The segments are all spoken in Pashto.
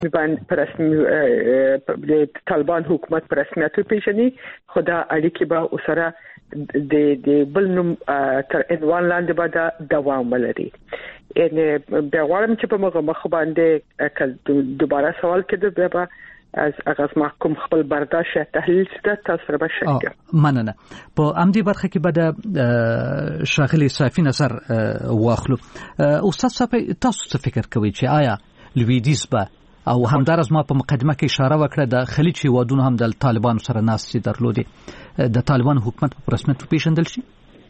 په رسمي د طالبان حکومت په رسمیت پیژني، خدا اړیکې به وسره د بل نوم تر عنوان لاندې به دوام ولري. ان بیا غواړم چې په مخ باندې دوباره سوال کړم، بیا به از اغاز محکوم خپل برداشت تحلیل ستاسو تاسو به شکر مننه. په امدی برخه کې به د شاغلی صافی نظر واخلو. استاد صافی تاسو څه فکر کوئ چې آیا لویدیز به او همدارس ما په مقدمه کې اشاره وکړه د خلیج هیوادونو هم د طالبانو سره ناستې درلودې، د طالبان حکومت په رسمیت پیژندل شي؟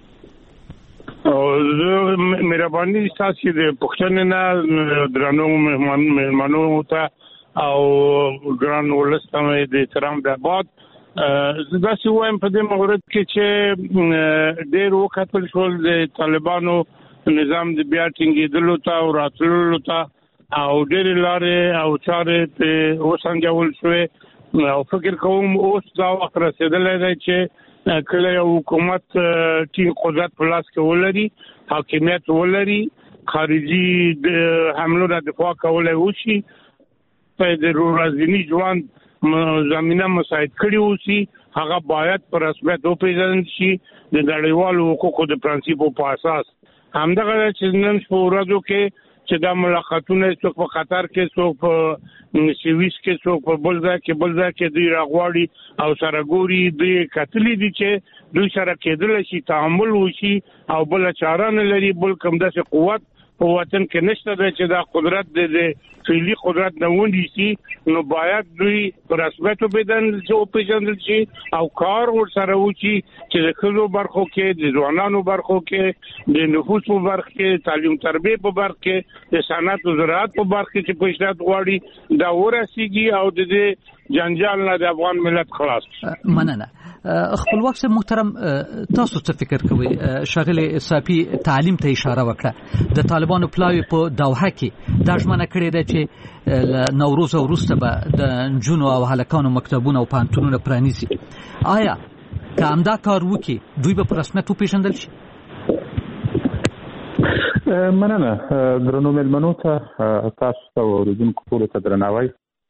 او مهرباني تاسو د پښتنې نه درنو مهمانو ته او ګران ولستانه د احترام د آباد دا څه وایم په دې مورد کې چې ډېر وخت شول د طالبانو نظام د بیا ټینګېدلو ته او راتللو ته او ډېر لارې او چارې په وسنګول شوې او فکر کوم اوس دا وخت رسیدلی دی چې کله یو حکومت ټینګ قدرت په لاس کې ولري، حاکمیت ولري، خارجي د حملو نه دفاع کولای وشي، په د ورځني ژوند زمينه مساعد کړي وشي، هغه باید پر رسمیت وپیژندل شي د نړیوالو حقوقو د پرنسپو په اساس. همدغه چې نن په ورځو کې چې دا ملاقاتونه څوک په قطر کې، څوک په سویس کې، څوک په بل ځای کې دوی راغواړي او سره ګوري دوی کتلې دي چې دوی سره کېدل شي تعامل وشي او بل چاره نه لري، بل کوم داسې قوت په وطن کې نشته دی چې دا قدرت د فعلی قدرت نه ونیسي، نو باید دوی په رسمیت وپیژندل شي او کار ورسره وشي چې د ښځو برخو کې، د ځوانانو برخو کې، د نفوس په برخه کې، تعلیم تربیه په برخه کې، د صنعت او زراعت په برخه کې چې پیشرفت غواړي دا ورسیږي او د دې جنجال نه د افغان ملت خلاص. مننه. خپلواک صاحب محترم، تاسو څه فکر کوئ؟ شاغلی صافی تعلیم ته اشاره وکړه. د طالبانو پلاوی په دوحه کې دا ژمنه کړې ده چې نوروز وروسته به د نجونو او هلکانو مکتبونه او پوهنتونونه پرانیزي. آیا که همدا کار وکړي دوی به په رسمیت وپېژندل شي؟ مننه. درنو مېلمنو ته، تاسو ته او اوریدونکو ټولو ته درناوی.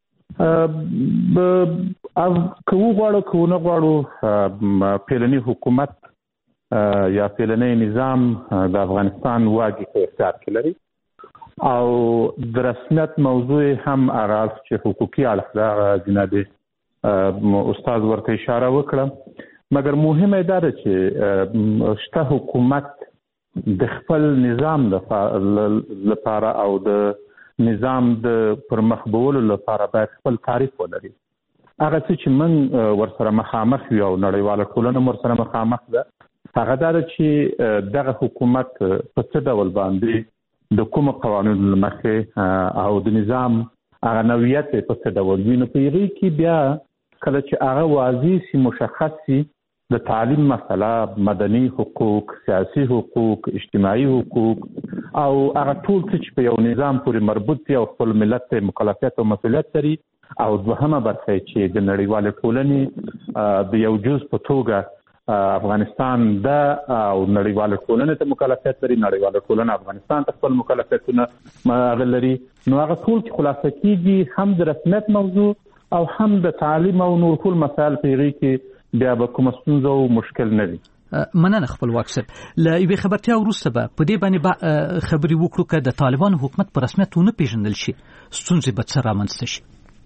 که وغواړو که ونه غواړو پیلنی حکومت یا پیلنی نظام د افغانستان واګي په اختیار کې لري او د رسمیت موضوع هم هغه چې حقوقي اړخ ده، جناب استاد ورته اشاره وکړه، مګر مهمه دا ده چې شته حکومت د خپل نظام لپاره او د نظام د پرمخ بولو لپاره باید خپل تعریف ولري. هغه چې من ورسره مخامخ یو نړیواله ټولنه ورسره مخامخ ده، هغه دا چې دغه حکومت په څه ډول باندې د کوم قوانینو مخه او د نظام هغه نوعیت په څه ډول وي. نو په هغې کې بیا کله چې هغه واضح سي، مشخص سي، د تعلیم مسله، مدني حقوق، سیاسي حقوق، اجتماعي حقوق او هغه ټول چې په یو نظام پورې مربوط دي او خپل ملت ته مکلفیت او مسؤلیت لري، او دوهمه برخه چې د نړیوالې ټولنې د یو جز په توګه افغانستان ده او نړیواله ټولنه ته مکلفیت لري، نړیواله ټولنه افغانستان ته خپل مکلفیتونه هغه لري. نو هغه ټول چې خلاصه کېږي هم د رسمیت موضوع او هم د تعلیم او نور ټول مسایل په هغې کې بیا به کومه ستونزه او مشکل نه وي. مننه خپلواک صاحب. له یوې خبرتیا وروسته به په دې باندې خبرې وکړو که د طالبانو حکومت په رسمیت ونه پیژندل شي ستونزې به څه رامنځته شي.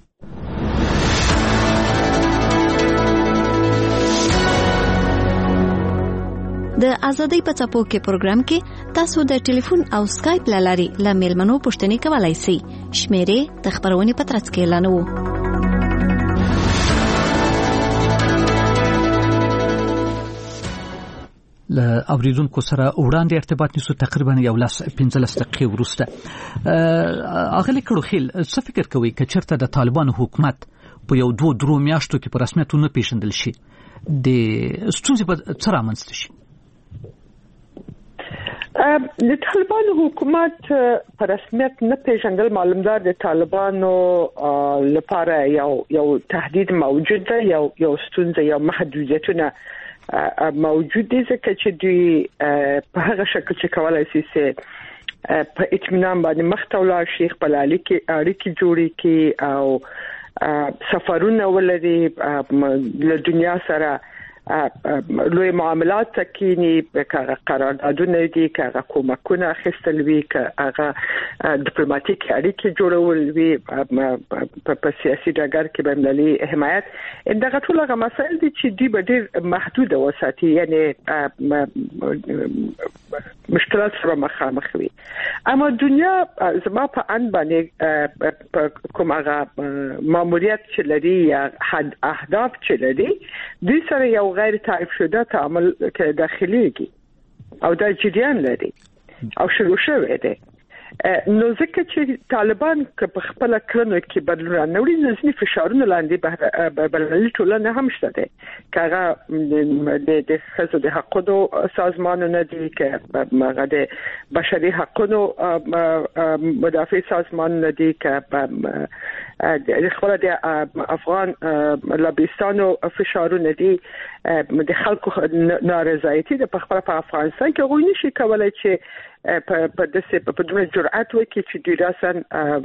د ازادۍ په څپو کې پروګرام کې تاسو د ټلیفون او سکایپ لاري له میلمنو پوښتنې کولای شئ. شمیرې د خبرونې په ترڅ کې اعلانوو. له اوریدونکو سره وړاندې ارتباط نیسو تقریبا 15 دقیقې وروسته. اغلی کړوخیل، څه فکر کوي که چېرته د طالبانو حکومت په یو 2-3 میاشتو کې په رسمیت ونه پیژندل شي د ستونزې به څه رامنځته شي؟ د طالبانو حکومت په رسمیت نه پیژندل معلومدار د طالبانو لپاره یو تهدید موجود ده، یو ستونزه، یو محدودیتونه موجود دي، ځکه چې دوی په هغه شکل چې کولای شي په اطمینان باندې مختولا شیخ پلالي کې اړیکې جوړې کې او سفرونه ولري له دنیا سره لوی معاملات تکینی کاغه قراردادونه دي کاغه کومکونه اخیستل وی کاغه ډیپلوماټیک اړیکې جوړول وی په سیاسي ډګر کې باندې حمایت دغه ټول هغه مسایل دي چې دی ډېر محدود وساتي یعنی مشکلات سره مخامخ وي اما دنیا زما په ان باندې کومه ماموریت چې لري یا اهداف چې لري د سره یو غیر تعریف شده تعامل که داخليږي او د جریان لري او شروع شوی دی نو ځکه چې طالبان په خپل کړنو کې بدلون راوړي نزنی فشارونه لاندې بلنلي ټولنه هم شته دي کاغه د خزو د حقوقو سازمانونه دي که مغه د بشري حقوقو مدافع سازمانونه دي که د خپل د افغان لبستانو فشارونه دي د خلکو نارضایتي د خپل په افغانستان کې غوښنه شي کولای چې په دسه په دونه جرأت وکړي چې د راسن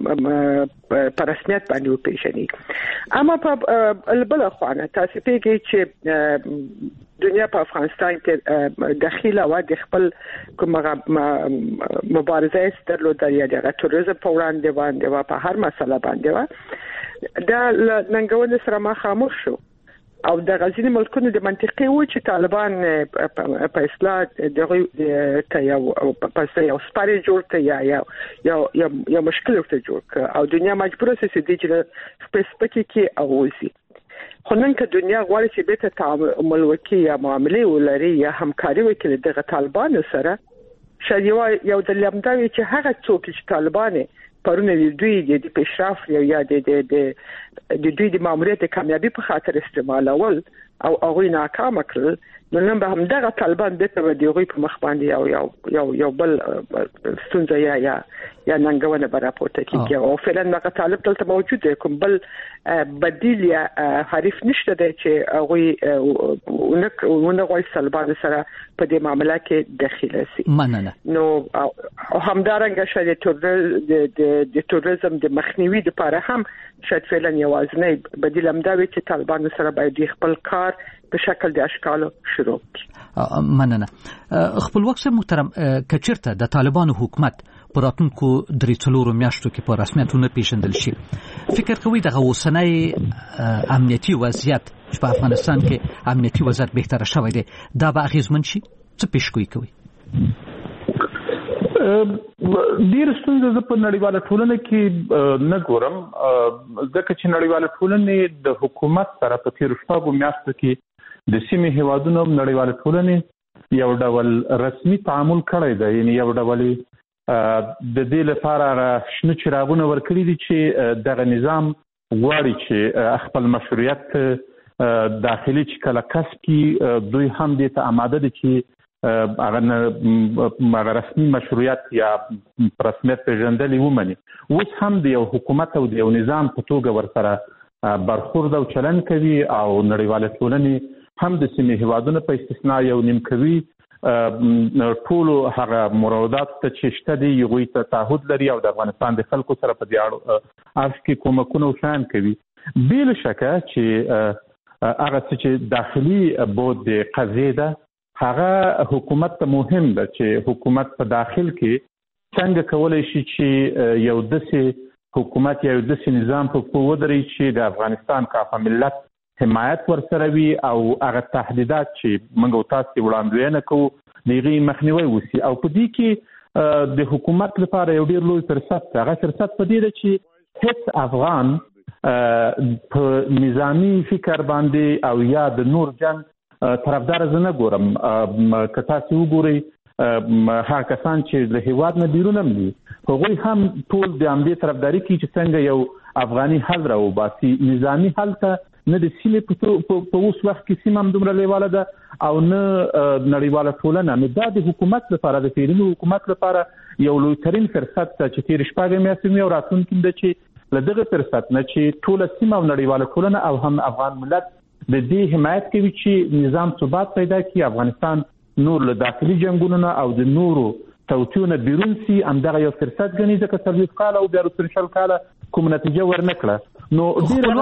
په رسمیت باندې وپیژني اما په البل خوانه تاسو پیږي چې دنیا په افغانستان کې داخله و د خپل کومه مبارزه درلوده یا د توریزم په وړاندې باندې په هر مسله باندې و دا ننګونه سره مخامخ شو او د غزنی ملکونو د منطقي و چې طالبان په اصلاح دغه ته یو په یو سپاری جوړ ته یا مشکل ورته جوړ او دنیا مجبوره سي چې سپیسیفیکي کې اوسي خو نن که دنیا غواړي چې به ته تعامل وکړي یا معاملې ولري یا همکاري وکړي دغه طالبان سره شاید یو د لمدوي چې هغه څوک چې طالبان پرونه دوی د پیشرفت یا د دوی د ماموریت کامیابی په خاطر استعمالول او هغه ناکام کړل نو نن به هم دغه طالبان د په دیغوی په مخ باندې یو بل ستونزه یا ننګونه براپورته کیږي او فعلا دغه طالب تل موجود دی کوم بل بدیل یا حریف نشته دی چې هغه ونغوي طالبان سره په دې معاملې کې داخله سي مننه نو همدارنګه شاید د توریزم د مخنیوي لپاره هم شاید فعلا یوازنی بدیل همداوي چې طالبان سره باید خپل کار په شکل د اشکالو شروع کړي مننه خپلواک صاحب محترم کچرته د طالبانو حکومت په راتلونکو 3 میاشتو کې په رسمیت نه پیژندل شي فکر کوي دغه اوسنۍ امنیتي وضعیت چې په افغانستان کې امنیتي وضعیت بهتره شوی دی دا به اغیزمن شي څه پیشګویي کوي ډیر ستونزې په نړیواله ټولنه کې نه ګورم ځکه چې نړیواله ټولنه د حکومت سره په تیر شپږو میاشتو کې د سیمې هیوادونو نړیواله ټولنه یو ډول رسمي تعامل کړی دی یعنی یو ډول د دې لپاره شنو چراغونه ورکړي دي چې دغه نظام غواړي چې خپل مشروعیت داخلي چې کله کسب کی دوی هم دې ته آماده دي چې هغه رسمي مشروعیت یا رسمیت پیژندل ومني اوس هم د یو حکومت او د یو نظام په توګه ورسره برخورد او چلن کوي او نړیواله ټولنه هم د سیمې هیوادونو په استثناء یو نیمکوي ټول هغه مرادات ته چې شته دي یو ته تعهد لري او د افغانستان د خلکو سره په دې اړه افکي کومکونه وشان کوي بل شکه چې هغه چې داخلي بود د قضیه ده هغه حکومت ته مهم ده چې حکومت په داخل کې څنګه کولای شي چې یو داسې حکومت یا یو داسې نظام په ودري چې د افغانستان کافه ملت حمایت ورسره وي او هغه تهدیدات چې موږ تاسو وړاندوینه کوو دغه مخنیوي وسی او په دې کې د حکومت لپاره یو ډیر لوی فرصت ده هغه فرصت په دې ده چې هیڅ افغان په نظامی فکر باندې او یا د نور جنگ طرفدار زنه ګورم که تاسو وګورئ هغه کسان چې له هیواد نه بیرون هم دي هغوی هم ټول د امنیت طرفداري کوي چې څنګه یو افغاني حل راوباسي نظامی حل ته نه د سیمې په اوس وخت کې سیمه هم دومره لیواله ده او نه نړیواله ټولنه نو دا د حکومت لپاره د فعلي حکومت لپاره یو لوی ترين فرصت چې تیر شپږ میاشتې او راتلونکي د چې لدغه فرصت نه چې ټول سیمه او نړیواله ټولنه او هم افغان ملت د دې حمایت کوي چې نظام ثبات پیدا کړي افغانستان نور له داخلي جنگونو او د نورو توتیونه بیرون سي همدغه یو فرصت ګڼي ځکه 40 کال او بیا 30 کال کوم نتیجه ورنکړه نو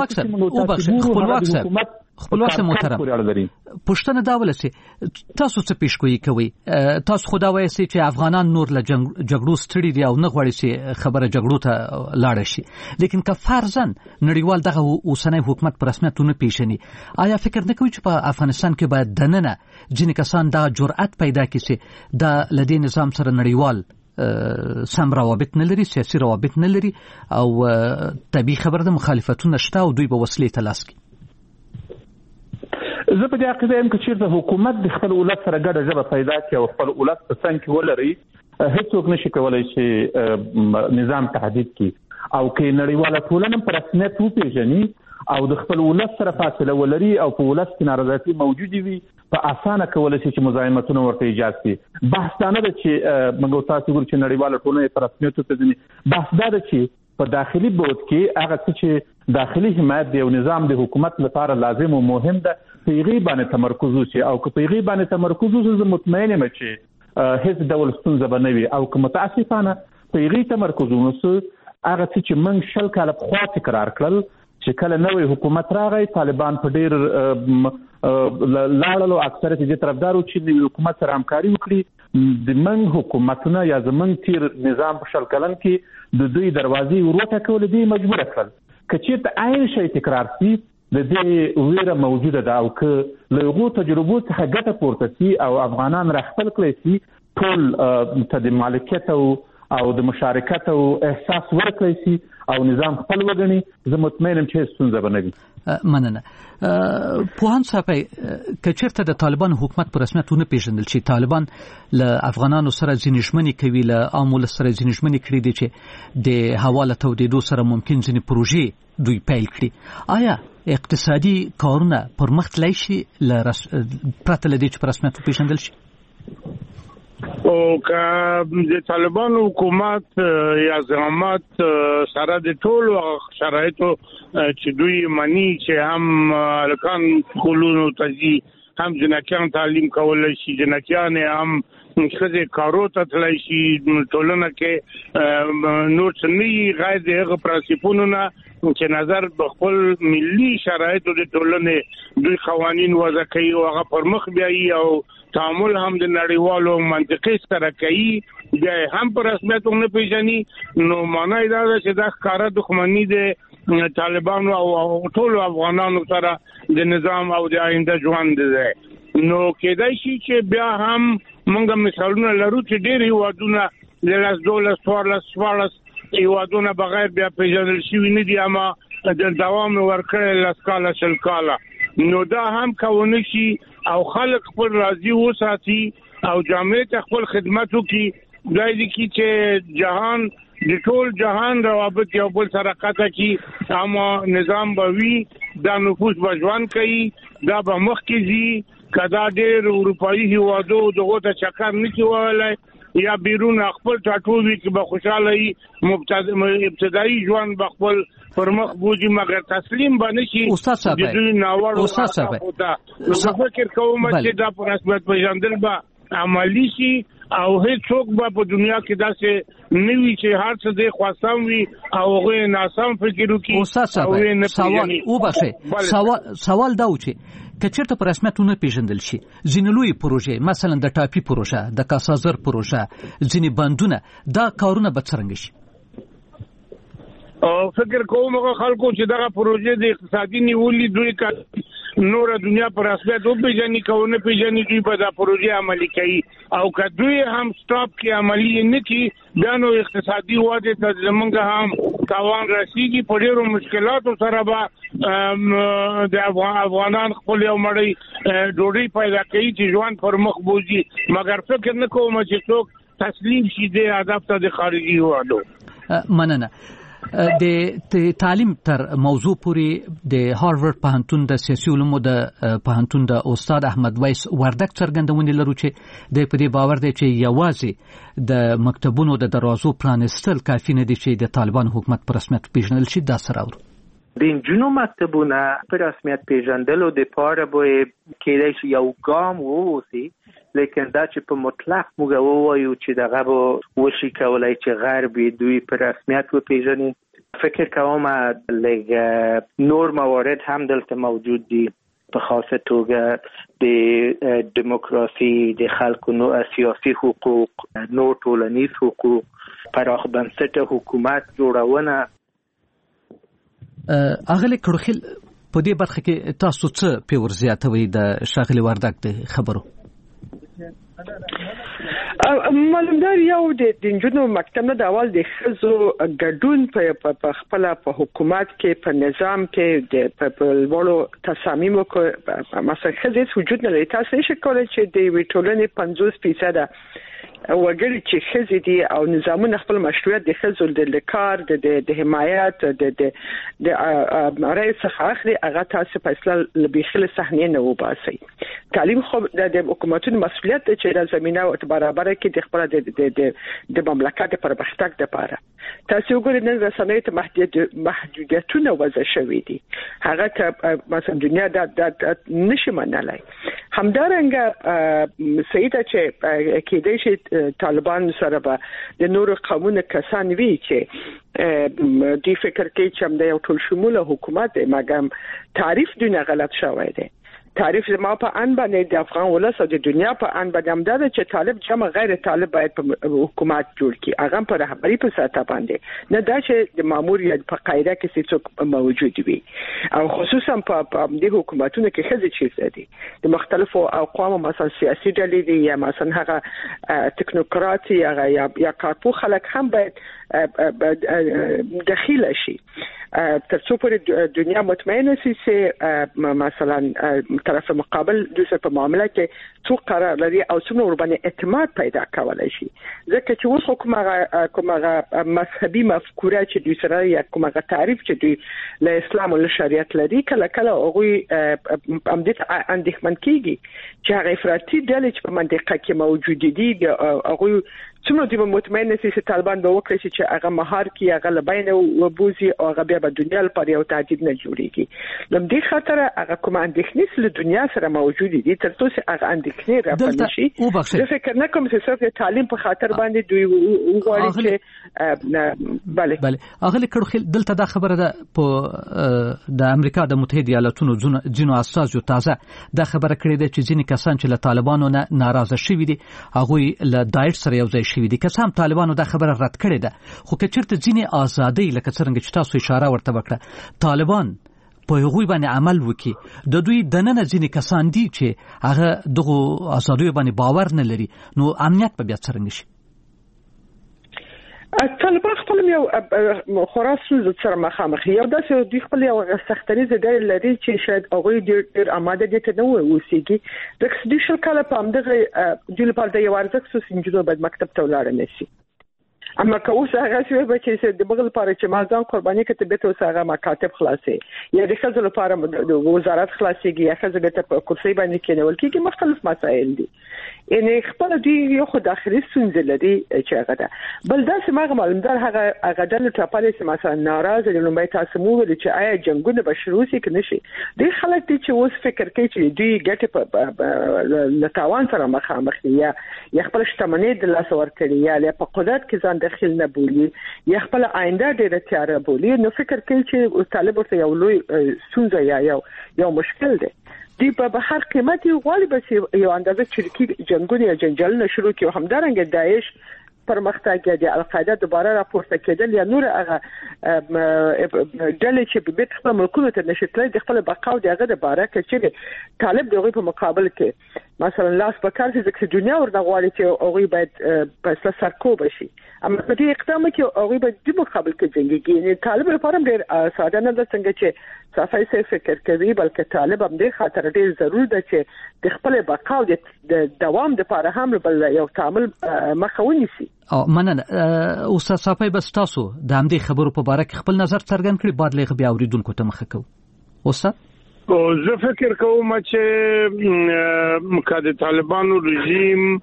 خپلواک صاحب محترم پښتنه دا ولسي تاسو څه پیشګویي کوي تاسو خدا وایي چې افغانان نور له جګړو ستړي دي او نه غواړي چې خبره جګړو ته لاړ شي لیکن که فرضاً نړیوال دغه اوسنی حکومت په رسمیت نه پیژني آیا فکر نه کوي چې په افغانستان کې باید دننه ځینې کسان دا جرأت پیدا کړي چې دا لدې نظام سره نړیوال سم روابط نه لري سیاسي روابط نه لري او طبيعي خبره د مخالفتونو شته او دوی به وسلې ته لاس کوي زه په دې عقیده یم چې چیرته حکومت د خپل ولس سره ګډه ژبه پیدا کړي او خپل ولس په څنګ کې ولري هیڅوک نشي کولای چې نظام تهدید کړي او کې نړیواله ټولنه په رسمیت وپیژني او د خپل ولس سره فاصله ولري او په ولس کې نارضایتي موجود وي په اسانه کولای شي چې مزاحمتونه ورته ایجاد کړي بحث دا نه ده چې موږ تاسو ګورو چې نړیواله ټولنه په رسمیت وپیژني بحث دا ده چې په داخلي بود کې هغه چې داخلي حمایت دی او نظام د حکومت لپاره لازم او مهم ده پیغي باندې تمرکز وشي او که پیغي باندې تمرکز وشي زه مطمئن یم چې هیڅ ډول ستونزه به نه وي او که متاسفانه پیغي تمرکز ونشي هغه چې موږ شل کاله پخوا تکرار کړل چې کله نوې حکومت راغی طالبان په ډېر لاړلو اکثریت دې طرفدارو چې د حکومت سره همکاري وکړي د موږ حکومتونه یا زموږ تیر نظام په شل کلن کې د دوی دروازې وروته کول دي مجبور کړل که چېرته عین شی تکرار شي د دې ویره موجوده ده او که له هغو تجربو څخه ګټه پورته شي او افغانان راخپل کړی شي ټول ته د مالکیت او د مشارکت او احساس ورکړی شي او نظام خپل وګڼي زه مطمئن یم چې ستونزه به نه وي مننه پوهان صاحب که چېرته د طالبان حکومت په رسمیت ونه پیژندل شي طالبان له افغانانو سره ځینې ژمنې کوي له عام ولس سره ځینې ژمنې کړي دي چې د هوا له تودېدو سره ممکن ځینې پروژې دوی پیل کړي آیا اقتصادي کارونه پرمخ تللی شي پرته له دې چې په رسمیت وپیژندل شي او که د طالبانو حکومت یا زعامت سره د ټولو شرایطو چې دوی مانی چې هم الکان کولونو تجي هم جنکیان تعلیم کولای شي جنکیان هم خزه کارو ته تلای شي ټولنه کې نور څنګه غیر دغه پرنسپونو نه چې نظر خپل ملي شرایطو د ټولنې دوی قوانين وضع کوي او هغه پرمخ بیاي او تعامل هم د نړیوالو منطقي سره کوي بیا هم پر رسمیت نه پیژني نو معنی دا چې دا ښکارا دښمنی د طالبانو او ټول افغانانو سره د نظام او د آینده ژوند دی نو کېدای شي چې بیا هم موږ مثالونه لرو چې ډېر هیوادونه د لاس دولت سوالس هیوادونه بغیر بیا پیژندل شوي نه دي اما د دوام ورکړل لاسکاله شلکاله نو دا هم کونه شي او خلک خپل راضي وساتي او جامعه ته خپل خدمت وکړي دای دي چې جهان د ټول جهان روابط یو بل سره قطع کی اما نظام بوي د نفوس بجوان کوي دا به مخ کې زی کدا ډېر اروپאי هیوادو دغه ته چکر نه کیولای یا بیرون خپل ټاټوي کې به خوشاله ابتدایي ژوند بخپل پرمخ بوجي مگر تسلیم باندې شي استاد صاحب استاد صاحب فکر کوم چې دا پر رسمیت پیژندل به عملی شي او هیڅوک به په دنیا کې داسې نوي چې هر څه د خاصم وي او هغه ناسم فکر وکړي استاد صاحب سوال دا و چې کچېرته په رسمیت نه پیژندل شي ځینې لوی پروژې مثلا د ټاپي پروژه د کاسازر پروژه ځینې بندونه دا کارونه به څنګه شي او فکر کوم هغه خلکو چې دغه پروژې د اقتصادي نیولې دوی نور دنیا پر رسمیت او پیژنې کوونه پیژنې دوی په دا پروژې عملي کوي او که دوی هم سټاپ کې عملي نه کړي دا نو اقتصادي واده ته زمونږ هم تاوان رسیږي په ډېرو مشکلاتو سره به د افغانان خپل یو مړی ډوډۍ پیدا کوي چې ژوند پر مخ بوزي مګر فکر نه کوم چې څوک تسلیم شي د هدف ته د خارجي وادو مننه د تعلیم تر موضوع پورې د هارورډ پوهنتون د سیاسي علومو د پوهنتون د استاد احمد ویس وردک څرګندونې لرو چې د په دې باور دی چې یوازې د مکتبونو د دروازو پرانستل کافي نه دي چې د طالبان حکومت په رسمیت پیژندل شي دا سره د جنو مکتبونه په رسمیت پیژندلو د پاره به کېدای شي یو ګام ووسی، لیکن دا چې په مطلق موږ ووایو چې دغه به وشي کولای چې غرب دوی په رسمیت وپیژني. فکر کوم لږ نور موارد هم دلته موجود دي، په خاصه توګه د دیموکراسي، د خلکو سیاسي حقوق، نور ټولنیز حقوق، پراخ بنسټه حکومت جوړونه. اغلی کړخیل په دې برخه کې تاسو څه په ورزياتوي د شاغلي وردګ د خبرو؟ معلومدار یو د جنونو مکتب نه د اول د خزو ګډون په خپل په حکومت کې په نظام کې د په لوړو تصامیمو کې مثلا خزې وجود نه لري. تاسو نشئ کولای چې د ویټولنې 50% وګړي چې خزې دي او نظامونه خپل مشروعیت د خزو د کار د حمایت د رئیس څخه هغه تاسو په اصل لبیخله صحنه نه وباسي. تعلیم خو د حکومتونو مسؤلیت چې د زمينه او برابر کې د خپل د مملکت پرمختګ لپاره تاسو وګورئ نن رسنۍ ته محدودیتونه وضع شوې دي، هغه ته مثلا دنیا د نشي منلای. همدارنګه سیده چې کېدای شي طالبان سره به د نورو قومونو کسان وی چې دی فکر کوي چې د یو ټول شموله حکومت دی، مګم تعریف دونه غلط شوی دی. تعریف ما په ان باندې د افغان ولس او د دنیا په ان باندې همدا چې طالب جمع غیر طالب باید په حکومت جوړ کی، هغه په رهبری په ساته باندې نه دا چې د ماموریت په قاعده کې څوک موجود وي، او خصوصا په د حکومتونو کې خزې چیرته دي د مختلفو اقوام مثلا سیاسي ډلې دي یا مثلا هغه تکنوکراتي یا کارپو خلک هم باید داخله شي ترڅو پورې دنیا مطمئنه شي چې مثلا طرف مقابل د څه په معاملې کې څو قرار لري او څومره ور باندې اعتماد پیدا کولای شي. ځکه چې اوس کومه مذهبي مفکوره چې دوی سره یا کومه تعریف چې دوی له اسلام او له شریعت لري کله کله هغه امدت اندېښمن کیږي چې هغه افراطي ډلې چې په منطقه کې موجود دي هغه څومره د مطمئن نشي چې طالبان به وکړي چې هغه مهار کی هغه لباینه وبوزي او هغه بیا په دنیا لپاره یو تهدید نه جوړيږي. لم دې خاطر هغه کوم اندېښنې له دنیا سره موجود دي ترڅو چې هغه اندېښنې راپنه شي. زه فکر نه کوم چې څوک تعلیم په خاطر باندې دوی وغواړي چې bale اغلی کړو دلته دا خبره ده په د امریکا د متحده ایالاتونو ځینو اساسو تازه دا خبره کړې ده چې ځینې کسان چې له طالبانو نه ناراضه شوي دي هغه له داعش سره یو ځای شوي دي، که څه هم طالبانو دا خبره رد کړې ده، خو که چېرته ځینې ازادۍ لکه څرنګه چې تاسو اشاره ورته وکړه طالبان په هغوی باندې عمل وکړي، د دوی دننه ځینې کسان دي چې هغه دغه ازادیو باندې باور نه لري، نو امنیت به بیا څرنګه شي؟ طالبان خپل یو خراسان سره مخامخ یو داسې دوی خپل یو سختریزه ډېر لري چې شاید هغه ډېر آماده دي ته نو اوسېږي. د کسدي شل کاله په همدغه د لپاره د یو ارزښت سنجیدو باید مکتب ته ولاړ نشي. اما که اوس هغه څه به چې د بغل لپاره چې مازان قرباني کته به ته هغه مکاتب خلاصي یا د خزل لپاره د وزارت خلاصيږي یا خزل ته په کرسي باندې کېنول کېږي مختلف مسائل دي. ان خپل دی یو خو داخلي ستونزې لري چې هغه ده بل داسې ما معلومدار هغه ډول ټاپلې چې مثلا ناراضه دي نو مې تاسو مو ول چې آیا جنگونه به شروع شي کنه شي د خلک دي چې اوس فکر کوي چې دوی ګټه په لتاوان سره مخامخ دي یا خپل شتمنۍ د لاس ورکړي یا په قدرت کې ځان داخل نه بولي یا خپل آینده ډېر تیار بولي، نو فکر کوي چې طالب ورته یو لوی ستونزه یا یو مشکل دی. دی په هر قیمت یو غواړي بس یو اندازه چریکي جنگونه یا جنجالونه شروع کړي، همدارنګه داعش پرمختګ د القاعده دوباره راپورته کېدل یا نور هغه ډلې چې په خپل ملکونو ته نشټلې د خپل بقا او دغه د باره کې چې طالب دغه په مقابل کې مثلا لاس په کار چې دنیا ورته غواړي چې هغه باید په سرکوب شي، اما په دې اقدام کې هغه باید د مقابل کې جنگي. یعنی طالب لپاره ډېر ساده نه ده څنګه چې صافي سي فکر کوي، بلکې طالب هم دې خاطر ډېر ضروري ده چې د خپل بقا او د دوام لپاره هم بل یو تعامل مخاوني سي. او مننه استاد صافي بس تاسو د همدې خبرو په اړه کې خپل نظر څرګند کړئ، بعد لغه بیا اوریدونکو ته مخه کو. استاد زه فکر کوم چې مکه د طالبانو رژیم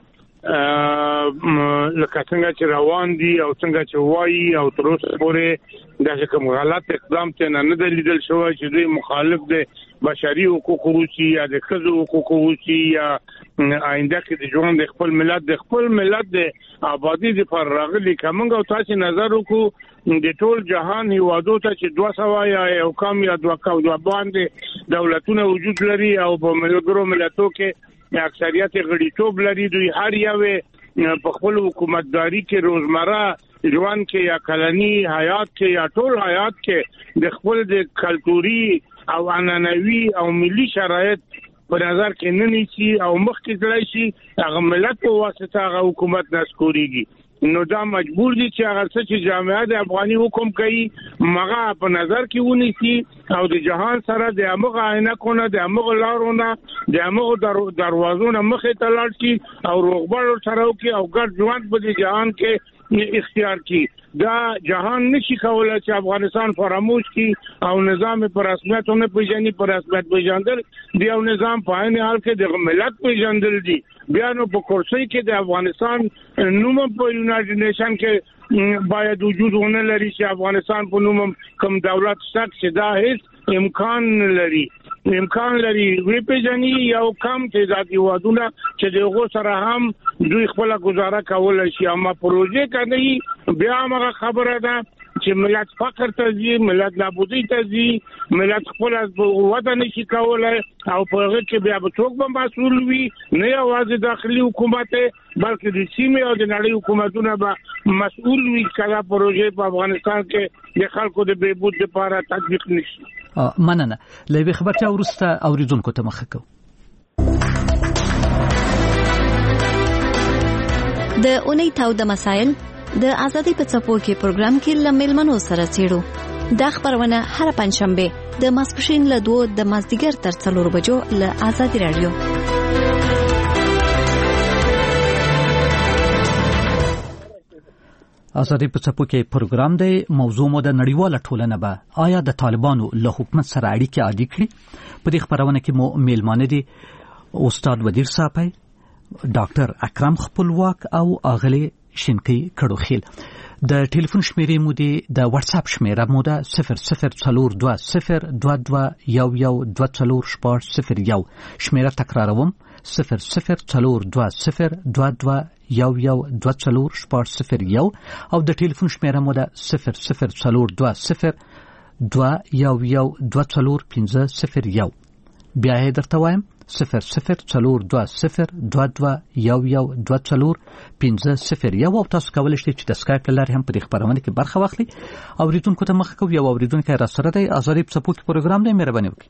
لکه څنګه چې روان دي او څنګه چې وایي او تر اوسه پورې دا کوم غلط اقدام ته نه دلیدل شوی چې دوی مخالف دي بشري حقوقو وشي یا د ښځو حقوقو وشي یا آینده کې د ژوند د خپل ملت د آبادی د پر راغلي کومه او تاسو نظر وکړو د ټول جهان هیوادو ته چې 200 یا یو کم یا دوه باندې دولتونه وجود لري او په ملتونو کې اکثریت غړیتوب لري دوی هر یو په خپل حکومتداري کې روزمره ژوند کې یا کلنی حیات کې یا ټول حیات کې د خپل د کلتوري او عنعنوي او ملي شرایط په نظر کې نه نیسي او مخکې ځلای شي هغه ملت په واسطه هغه حکومت نسکوريږي نو دا مجبور دي چې هغه څه چې جامعه د افغاني حکم کوي مغه په نظر کې ونیسي او د جهان سره د امغه عینکونه د امغه لارونه د امغه دروازونه مخې ته لاړ شي او روغبړ سره وکي او ګډ ژوند په جهان کې اختیار کی دا جهان نشي کولای چې افغانستان فراموش کی او نظام پر رسمیتونه پیژني پر رسمیت پیژندل دی او نظام په عین حال کې د ملت پیژندل دي بیا نو په کورسۍ کې د افغانستان نوم په یونایټډ نیشن کې باید وجود ونه لري چې افغانستان په نوم کوم دولت شته دا هیڅ امکان لري وی پیژني یو کم تعدادي وادونه چې دغه سره هم دوی خپل گزاره کولای شي اما پروژه کوي بیا هغه خبره ده چې ملت فقر ته ځي ملت نابودي ته ځي ملت خپل وده نشي کولای او په هغه کې بیا به څوک به مسؤل وي نه یوازې داخلي حکومت بلکې د سیمې او د نړۍ حکومتونه به مسؤل وي کله پروژه په افغانستان کې د خلکو د بهبود لپاره تطبیق نشي مننه لوي خبرته ورسته اوریدونکو ته مخه کو د اونۍ تاو د مسائل د ازادي په څپو کې پروګرام کې لملمنو سره چیرو د خبرونه هر پنځشنبه د ماسپښین له 2 د مازدیګر تر 4 بجو له ازادي رادیو ازادي په څپو کې پروګرام دی موضوع مو د نړیواله ټولنه به آیا د طالبانو له حکومت سره اړیکې عادي کړي په دې خبرونه کې مو میلمانه دي استاد ودیر صاحب ډاکټر اکرم خپلواک او اغلی شینکی کډوخیل د ټلیفون شمیرې مو دی د واتس اپ شمیره مو ده 004202212240 شمیره تکراروم 004202212240 او د ټلیفون شمیره مو ده 004202212240 بیا یې درته وایم 004202212240 او تاسو کولای شئ چې د اسکایپ لارې هم په دې خبرونه کې برخه واخلئ او ریتونکو ته مخ کوي او اوریدونکو را سره دی ازادي په سپورت پروګرام دی مهرباني وکړئ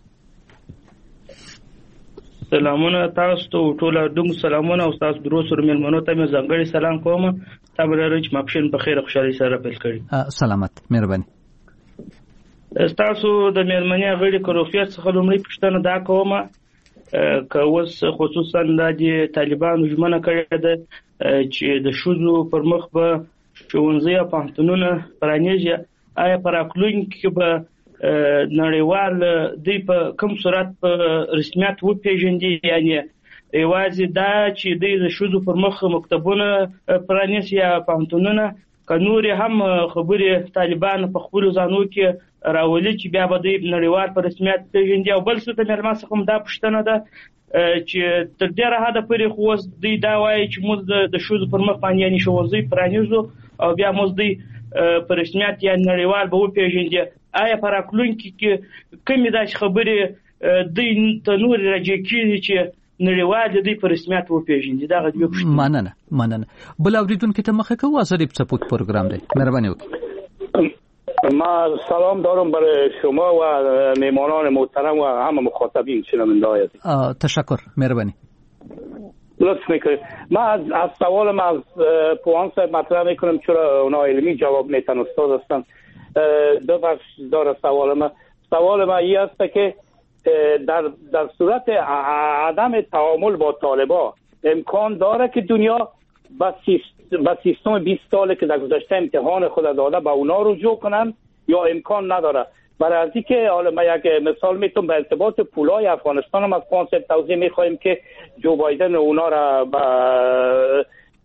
سلامونه تاسو ته ټول دوم سلامونه او تاسو دروس ورمنونو ته مې ځانګړي سلام کوم تاسو لرئ ماپښین په خیر خوشحالي سره پیل کړئ سلامت مهرباني تاسو د مېرمنې غړي کروفیت څخه لومړی پښتنه دا کومه که اوس خصوصا د طالبانو ژمنه کړې ده چې د شوزو پر مخ به ښوونځي او پوهنتونونه پرانیزي آیا پر اقلون کې به نړیوال دی په کوم صورت په رسمیت وپیژندي یعنی یوازې دا چې د شوزو پر مخ مکتبونه پرانیزي یا پوهنتونونه که نور هم خبرې طالبان په خپل ځانو کې راولي چې بیا به د نړیوال په رسمیت پیژندي او بل څه ته مېرمن څخه دا پوښتنه ده چې تر ډېره حده پورې خو اوس دوی دا وایي چې موږ د ښځو پر مخ باندې یعنې ښوونځي پرانیزو او بیا موږ دوی په رسمیت یعنې نړیوال به وپیژندي آیا په راتلونکي کې کومې داسې خبرې دوی ته نورې راجع کېږي چې نړیوال د دې په رسمیت وپیژندي دا غوډه پوښتنه مننه بل اوریدونکو ته مخه کوو ازادي په سپورت پروګرام دی مهرباني وکړئ ما سلام دارم برای شما و میهمانان محترم و همه مخاطبین شنونده های عزیز تشکر مهربانی لطف میکنید من از سوالم از پوهان صاحب مطرح میکنم چرا اونا علمی جواب میتن استاد هستن دو بخش داره سوال من این است که در صورت عدم تعامل با طالبان امکان داره که دنیا با سیستم 20 ساله که در گذشته امتحان خود داده با اونا رجوع کنن یا امکان نداره برای از اینکه حالا ما یک مثال میتونم به ارتباط پولای افغانستان هم از کانسپت توضیح میخوایم که جو بایدن اونا را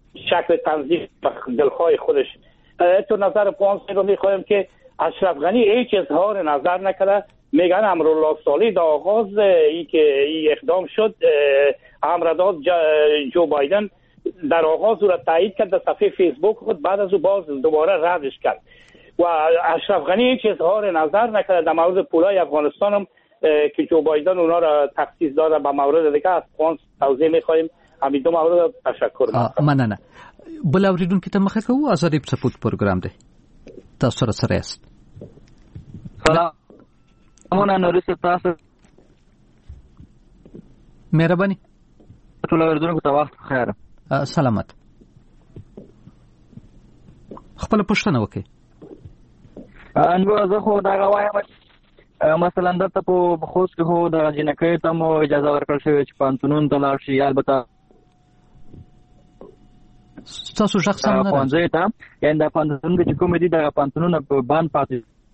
شکل تنظیم دلخواه خودش. تو نظر پوانس رو میخوایم که اشرف غنی هیچ اظهار نظر نکرده. میگن امرالله صالح در آغاز ای که ای اقدام شد امرداد جو بایدن در آغاز او را تایید کرد در صفحه فیسبوک خود، بعد از او باز دوباره ردش کرد و اشرف غنی هیچ اظهار نظر نکرد در مورد پولای افغانستان هم که جو بایدن اونا را تخصیص داده. به مورد دیگه از پوانس توضیح میخوایم. همین دو مورد تشکر. مننه. بل اوریدونکو ته مخه کوو ازادي په سپوت پروګرام دی. تاسو سره یاست. سلام. مونږ نورې تاسو مهرباني. ټول اوریدونکو ته وخت خیر. سلامت. خپل پوښتنه وکړئ. انو زه خو دا غوایم مثلا دلته په خوست کې هو د جنکۍ ته مو اجازه ورکړل شوې چې پانتونون ته لاړ شي. البته تاسو شخصا نه پانځه ته یعنی د پانتون کې کوم دي د پانتونونو په باندې پاتې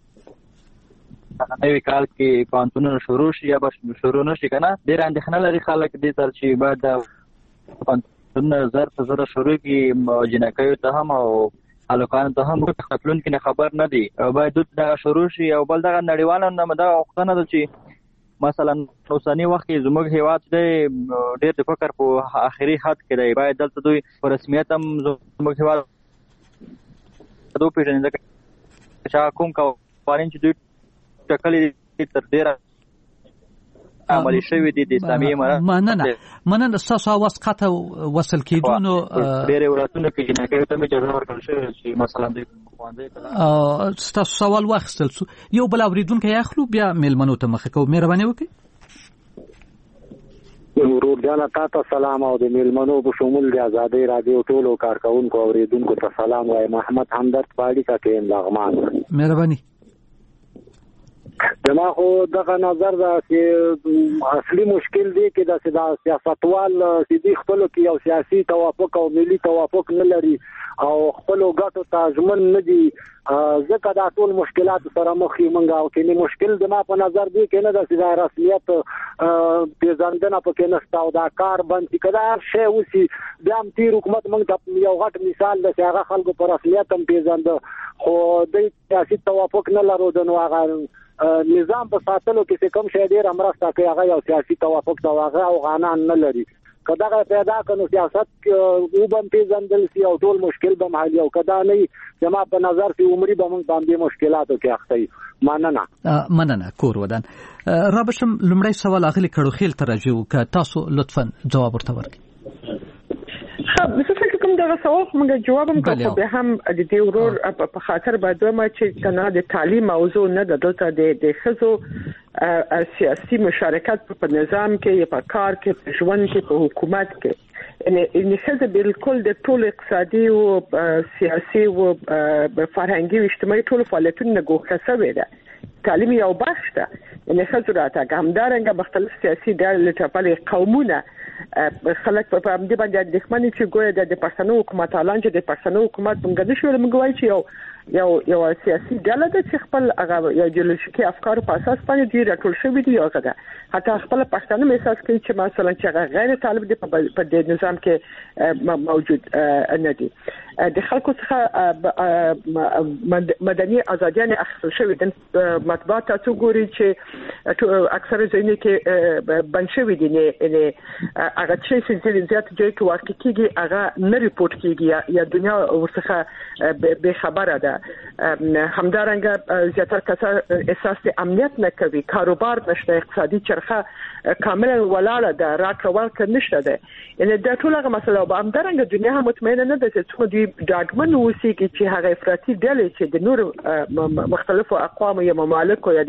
نوې کال کې پانتونونو شروع شي یا به شروع نشي کنه. ډېر اندېښنه لري خلک دې تر چې بعد د پانتونونو زر په زر شروع کې جنکۍ ته هم او الکان ته هم خپلون کې خبر نه دي او باید دا شروع شي. او بل دا نړیوالو نه دا وختونه ده چې مثلا اوسنی وخت کې زموږ هیواد دی ډېر د فکر په آخري حد کې دی. باید دلته دوی په رسمیت هم زموږ هیواد دوی پیژني چې کوم قوانین چې دوی ټاکلي تر ډېره عملي شوي دي د اسلامي امارات. مننه. تاسو اواز قطع وصل کیدونو ډېر وراتونه کې جنګي ته اجازه ورکړل شوې چې مثلا د خواندې تاسو سوال واخیستل شو. یو بل اوریدونکو یاخلو بیا میلمنو ته مخه کو. مهرباني وکړئ. ورور جان تاسو سلام او د میلمنو په شمول د آزادۍ رادیو ټولو کارکونکو اوریدونکو ته سلام وایم. محمد همدرد پاړی کا کې لغمان. مهرباني. زما خو دغه نظر دا چې اصلي مشکل دی کې د سیاستوال سیدي خپل کې یو سیاسي توافق او ملي توافق نه لري او خپل ګټو ته ژمن نه دي. ځکه دا ټول مشکلات سره مخ یې منګه او کې مشکل زما په نظر دی کې نه د رسمیت پیژندنه پکې نشته او دا کار باندې کړه شی اوسي. بیا هم تیر حکومت موږ ته یو غټ مثال د هغه خلکو په رسمیت هم پیژنده خو د سیاسي توافق نه لرو. د نو هغه نظام په ساتلو کې کوم شی ډیر امرسته کوي هغه یو سیاسي توافق دا هغه افغانان نه لري. کدا پیدا کنو سیاست او بم پیژندل سی او ټول مشکل به حل او کدا نه جما په نظر چې عمرې به موږ باندې مشکلاتو کې اخته. مننه کور ودان. رابشم لمړی سوال اغلی کړو خیل ترجو ک تاسو لطفا جواب ورته ورکړئ. مثلا کوم دغه سوال موږ جواب هم کوو به هم د دې ورور په خاطر باید ما چې کنه د تعلیم موضوع نه د دلته د خزو سیاسي مشارکت په نظام کې په کار کې په ژوند کې په حکومت کې ان خزه بالکل د ټول اقتصادي او سیاسي او فرهنګي او اجتماعي ټول فعالیتونو ګوښه شوې ده. تعلیم یو بخش ده. ان خزه راته همدارنګه مختلف سیاسي ډلې ټاپلې قومونه خلک په دې باندې د ښمنې چې ګویا د پښتنو حکومت اعلان چې د پښتنو حکومت موږ د شو موږ وایي چې یو سیاسي ډله ده چې خپل هغه ایدئولوژیکي افکار په اساس باندې دی راټول شوی دی. هغه ده حتی خپل پښتنو احساس کوي چې مثلا چې هغه غیر طالب دی په دې نظام کې موجود نه دي. د خلکو څخه مدني ازادیان اخیستل شوی د مطبوعات تاسو ګوري چې اکثره ځینې کې بند شوی دي. نه هغه چې زیات ځای کې واقع کیږي هغه نه ریپورت کیږي یا دنیا ورڅخه به خبره ده. همدارنګه زیاتره کسان احساس امنیت نه کوي. کاروبار نشته. اقتصادي چرخه کاملا ولاړه ده. راکړه ورکړه نشته ده. یعنی دا ټول هغه مسله او همدارنګه دنیا هم مطمئنه نه ده چې دوی ډاډمن اوسي چې هغه افراطي ډلې چې د نور مختلفو اقوام یا ممالک یا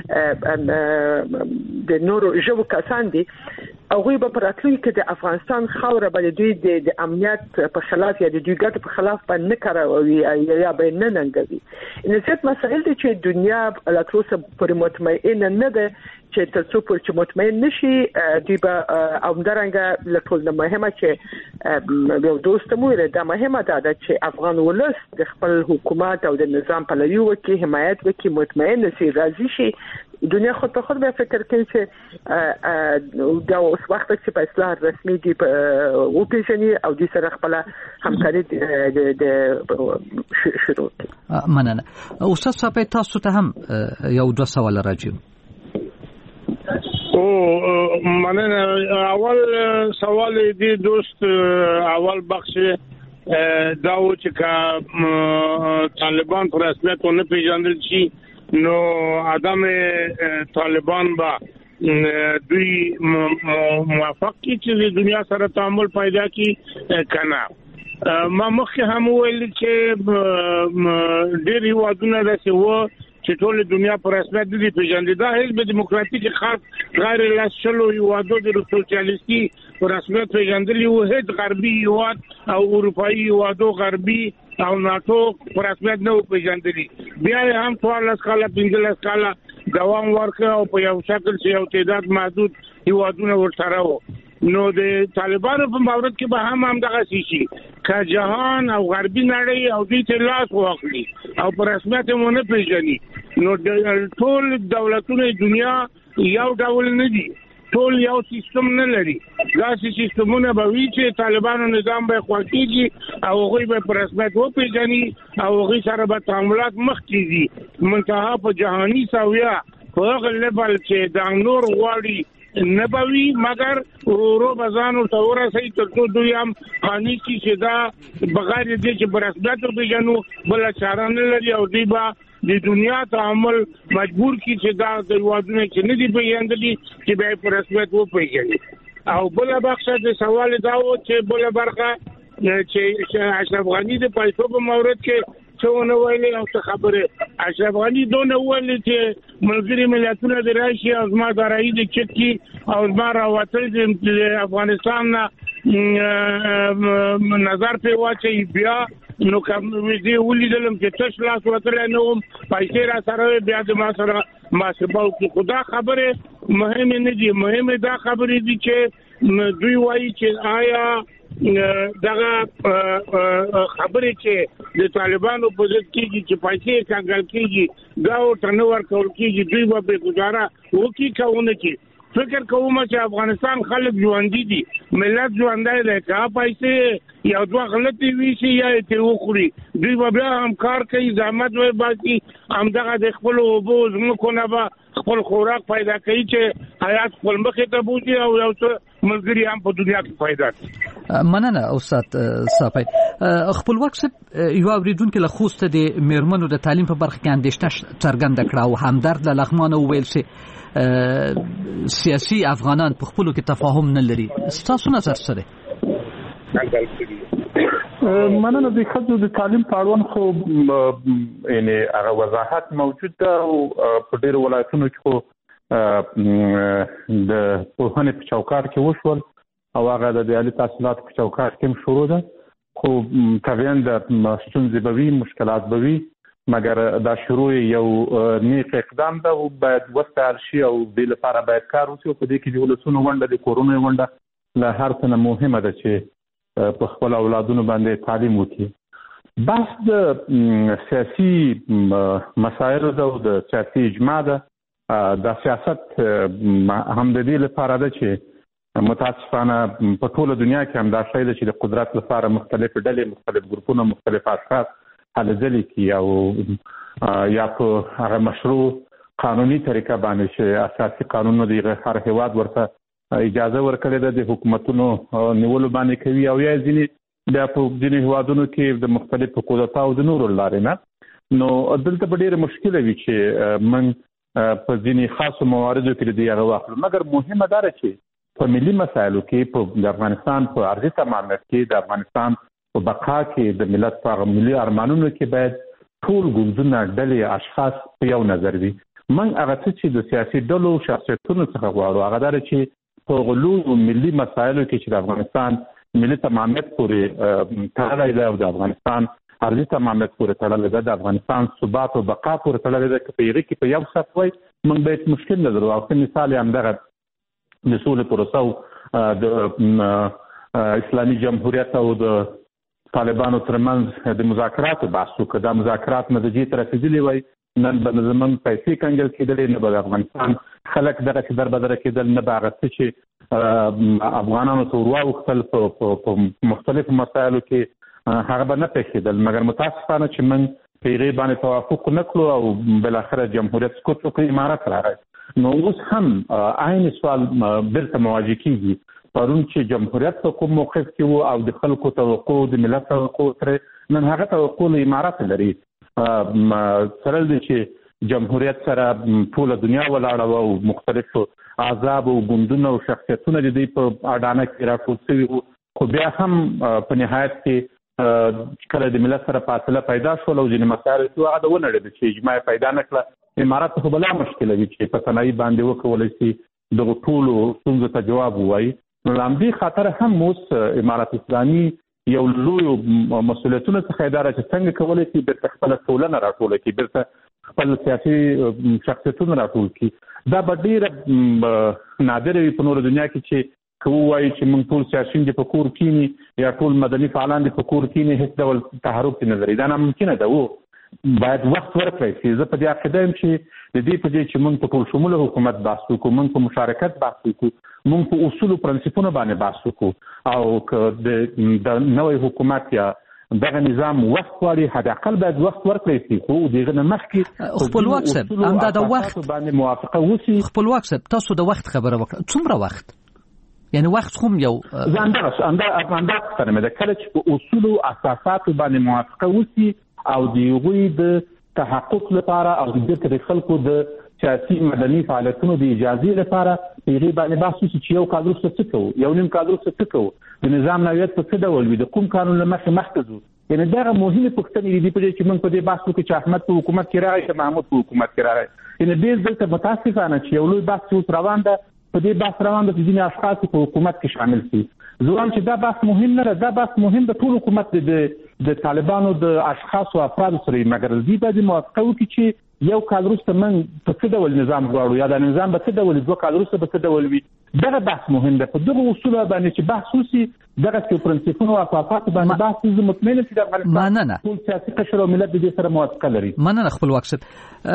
د نور ژبو کسان دي هغه به پراتلونکي کې د افغانستان خاوره باندې دوی د امنیت په خلاف یا د دوی ګټو په خلاف باندې نه کاروي یا به نه ننګوي. ان څه مسایل دي چې دنیا لا تر اوسه پورې مطمئنه نه ده چې تاسو پر چې مطمئن نشي دی به همدارنګه لټول مهمه چې یو دوست مو لري دا مهمه ده چې افغان ولس د خپل حکومت او د نظام په لوري کې حمایت وکړي مطمئن شي راضي شي دنیا خود په خود به فکر کوي چې دا اوس وخت چې په اصلاح رسمي دی او پیژني او د سره خپل همکاري د شروع کړي. مننه. استاد صاحب تاسو ته هم یو دوه سوال راځي. مننه. اول سوال دی دوست اول بخش داو چې طالبان پر رسمیت نه پیژندل شي نو عدم طالبان با دوی موافق کی چې د دنیا سره تعامل پیدا کی کنه. ما مخکې هم ویل چې ډېر هیوادونه داسې وو چې ټول دنیا پر رسمیت دي پیژندل. دا حزب دیموکراتیک خاص غیر لاسچلو هیوادو د سوسیالیستي پر رسمیت پیژندل یو هیڅ غربي هیواد او اروپایي هیوادو غربي او ناتو پر رسمیت نه پیژندل. بیا هم 14 کاله 15 کاله دوام ورکړ او په یو شکل چې یو تعداد محدود هیوادونه ورسره وو. نو د طالبانو په مورد کې به هم دغه شي که جهان او غربي نړۍ او دوی ته لاس واخلي او پر رسمیت مو نه پیژني نو ټول دولتونه دنیا یو ډول نه دي، ټول یو سیستم نه لري. داسې سیستمونه به وي چې طالبانو نظام به خواکېږي او هغوی به پر رسمیت وپیژني او هغوی سره به تعاملات مخکې ځي. منتها په جهاني سویه په هغه لیبل چې دا نور غواړي نبوي مگر ورو بزانو تصور سي ترڅو دوی هم قانوني چې دا بغیر دې چې پر رسمیت وپیژنو بل چاره نه لري او دوی به د دنیا تعامل مجبور کی چې دا د وادونه چې نه دی پیژندلي چې به پر رسمیت وپیژني. او بل بخښه د سوال دا و چې بل برخه چې اشرف غنی د پیسو په مورد کې څونه ویلي او څه خبره. اشرف غنی دونه ویلي چې ملګری ملتونه د راشي او زما د رای د چکی او زما راوتل د افغانستان نه نظر په واچي بیا نو کوم دې ولیدلم چې تاسو لاس ورته نه وم پیسې را سره بیا د ما سره محاسبه وکړي. خدا خبره مهمه نه دي، مهمه دا خبره دي چې دوی وایي چې آیا دغه خبره چې د طالبانو په ضد کېږي چې پیسې څنګه کېږي دا ورته نه ورکول کېږي دوی به ګزاره وکړي کوونه کې. فکر کوم چې افغانستان خلک ژوندۍ دي، ملت ژوندۍ دی. که پیسې یو دوه غلطي وي شي یا ته وخوري دوی به بیا هم کار کوي، زحمت وي باسي، همدغه د خپل اوبو ځمکو نه به خپل خوراک پیدا کوي چې حیات خپل مخې ته بوځي او یو څه ملګری هم په دنیا کې پیدا کړي. مننه استاد صاحب. خپلواک صاحب یو اوریدونکو له خوسته د میرمنو د تعلیم په برخه کې اندېښنه څرګنده کړه او همدرد له لغمان وویل چې سیاسي افغانان په خپلو کې تفاهم نه لري. تاسو نظر څه دی؟ مننه. د ښځو د تعلیم په اړوند خو یعنې هغه وضاحت موجود ده او په ډېرو ولایتونو کې خو د پوهنې په چوکاټ کې وشول او هغه د عالي تحصیلاتو په چوکاټ کې هم شروع ده. خو طبعا د ستونزې به وي، مشکلات به وي، مګر دا شروع یو نیک اقدام ده او باید وستایل شي او دې لپاره باید کار وشي. په دې کې د ولسونو ونډه د کورونو ونډه له هر څه نه مهمه ده چې په خپل اولادونو باندې تعلیم وکړي. بحث د سیاسي مسایلو ده او د سیاسي اجماع ده. دا سیاست هم د دې لپاره ده چې متاسفانه په ټوله دنیا کې هم دا شی ده چې د قدرت لپاره مختلف ډلې، مختلف ګروپونه، مختلف اشخاص هلې ځلې کوي او یا په هغه مشروع قانوني طریقه باندې چې اساسي قانونونه د هر هیواد ورته اجازه ورکړې ده د حکومتونو نیولو باندې کوي او یا ځینې بیا په ځینې هیوادونو کې د مختلفو قدرتو او د نورو لارې نه. نو دلته به ډېره مشکله وي چې موږ په ځینې خاصو مواردو کې د دې هغه واخلو. مګر مهمه دا ده چې په ملي مسایلو کې په د افغانستان په ارضي تمامیت کې د افغانستان په بقا کې د ملت په ملي ارمانونو کې باید ټول ګوندونه، ډلې، اشخاص په یو نظر وي. موږ هغه څه چې د سیاسي ډلو شخصیتونو څخه غواړو هغه دا چې په غلو ملي مسایلو کې چې د افغانستان ملي تمامیت پورې تړلی دی او د افغانستان ارضي تمامیت پورې تړلی دی، د افغانستان ثبات او بقا پورې تړلی دی. که په هغې کې په یو صف وای موږ به هېڅ مشکل نه لرو. او ښه مثال یې همدغه د سولې پروسه او د اسلامي جمهوریت او د طالبانو ترمنځ د مذاکراتو بحث وکړه. دا مذاکرات نتیجې ته رسېدلي وای نن به زمون پیسې کنګل کېدلې، نه به افغانستان خلک دغه چې دربدره کېدل، نه به هغه څه چې افغانانو ته ورواوښتل په مختلفو مسایلو کې هغه به نه پېښېدل. مګر متاسفانه چې موږ په هغې باندې توافق نه کړو او بالاخره جمهوریت سقوط وکړ، امارت راغی. نو اوس هم عین سوال بیرته مواجه کېږي. پرون چې جمهوریت په کوم موقف کې و او د خلکو توقع، د ملت توقع ترې نن هغه توقع له امارت لري. سره دی چې جمهوریت سره ټوله دنیا ولاړه او مختلف احزاب او ګوندونه او شخصیتونه د دې په اډانه کې راټول شوي وو، خو بیا هم په نهایت کې کله د ملت سره فاصله پیدا شول او ځینې مسایل چې هغه ونړېدل چې اجماع پیدا نه کړه. امارت خو بلا مشکله وي چې په تنهایي باندې وکولی شي دغو ټولو ستونزو ته جواب ووایي. نو له همدې خاطر هم اوس امارت اسلامي یو لویو مسؤلیتونو څخه اداره چې څنګه کولی شي بیرته خپله ټولنه راټوله کړي، بیرته خپل سیاسي شخصیتونه راټول کړي. دا به ډېره نادره وي په نوره دنیا کې چې که ووایي چې موږ ټول سیاسیون دي په کور کښېني یا ټول مدني فعالان دي په کور کښېني، هېڅ ډول تحرک نه لري. دا ناممکنه ده. باید وخت ورکړی شي. زه په دې عقیده یم چې د دې په ځای چې موږ په ټول شموله حکومت بحث وکړو، موږ په مشارکت بحث وکړو، موږ په اصولو پرنسپونو باندې بحث وکړو، او که د نوی حکومت یا دغه نظام وخت غواړي، حداقل باید وخت ورکړی شي. خو د هغه نه مخکې خپلواک صاحب همدا د وخت باندې موافقه وشي. خپلواک صاحب تاسو د وخت خبره وکړه، څومره وخت؟ یعنی وخت خو یو ځانګړی سره مې ده کله چې په اصولو اساساتو باندې موافقه وشي او د هغوی د تحقق لپاره او د خلکو د سیاسي مدني فعالیتونو د اجازې لپاره هغې باندې بحث وشي چې یو کال وروسته څه کوو، یو نیم کال وروسته څه کوو، د نظام نوعیت په څه ډول وي، د کوم قانون له مخې مخکې ځو. یعنې دغه مهمې پوښتنې دي په دې چې موږ په دې بحث وکړو چې احمد په حکومت کې راغی که محمود په حکومت کې راغی. یعنې ډېر دلته متاسفانه چې یو لوی بحث اوس روان ده، په دې بحث روان ده چې ځینې اشخاص په حکومت کې شامل شي. زه وایم چې دا بحث مهم نه ده، دا بحث مهم د ټول حکومت د طالبانو د اشخاصو افرادو سره وي. مګر دوی باید موافقه وکړي چې یو کال وروسته موږ په څه ډول نظام غواړو یا دا نظام به څه ډول وي، 2 کال وروسته به څه ډول وي. دغه بحث مهم ده. په دغه اصولو باندې چې بحث وشي، دغه پرنسپونو او اساساتو باندې بحث وشي، زه مطمئنه چې د افغانستان ټول سیاسي قشر او ملت د دې سره موافقه لري. مننه خپلواک صاحب.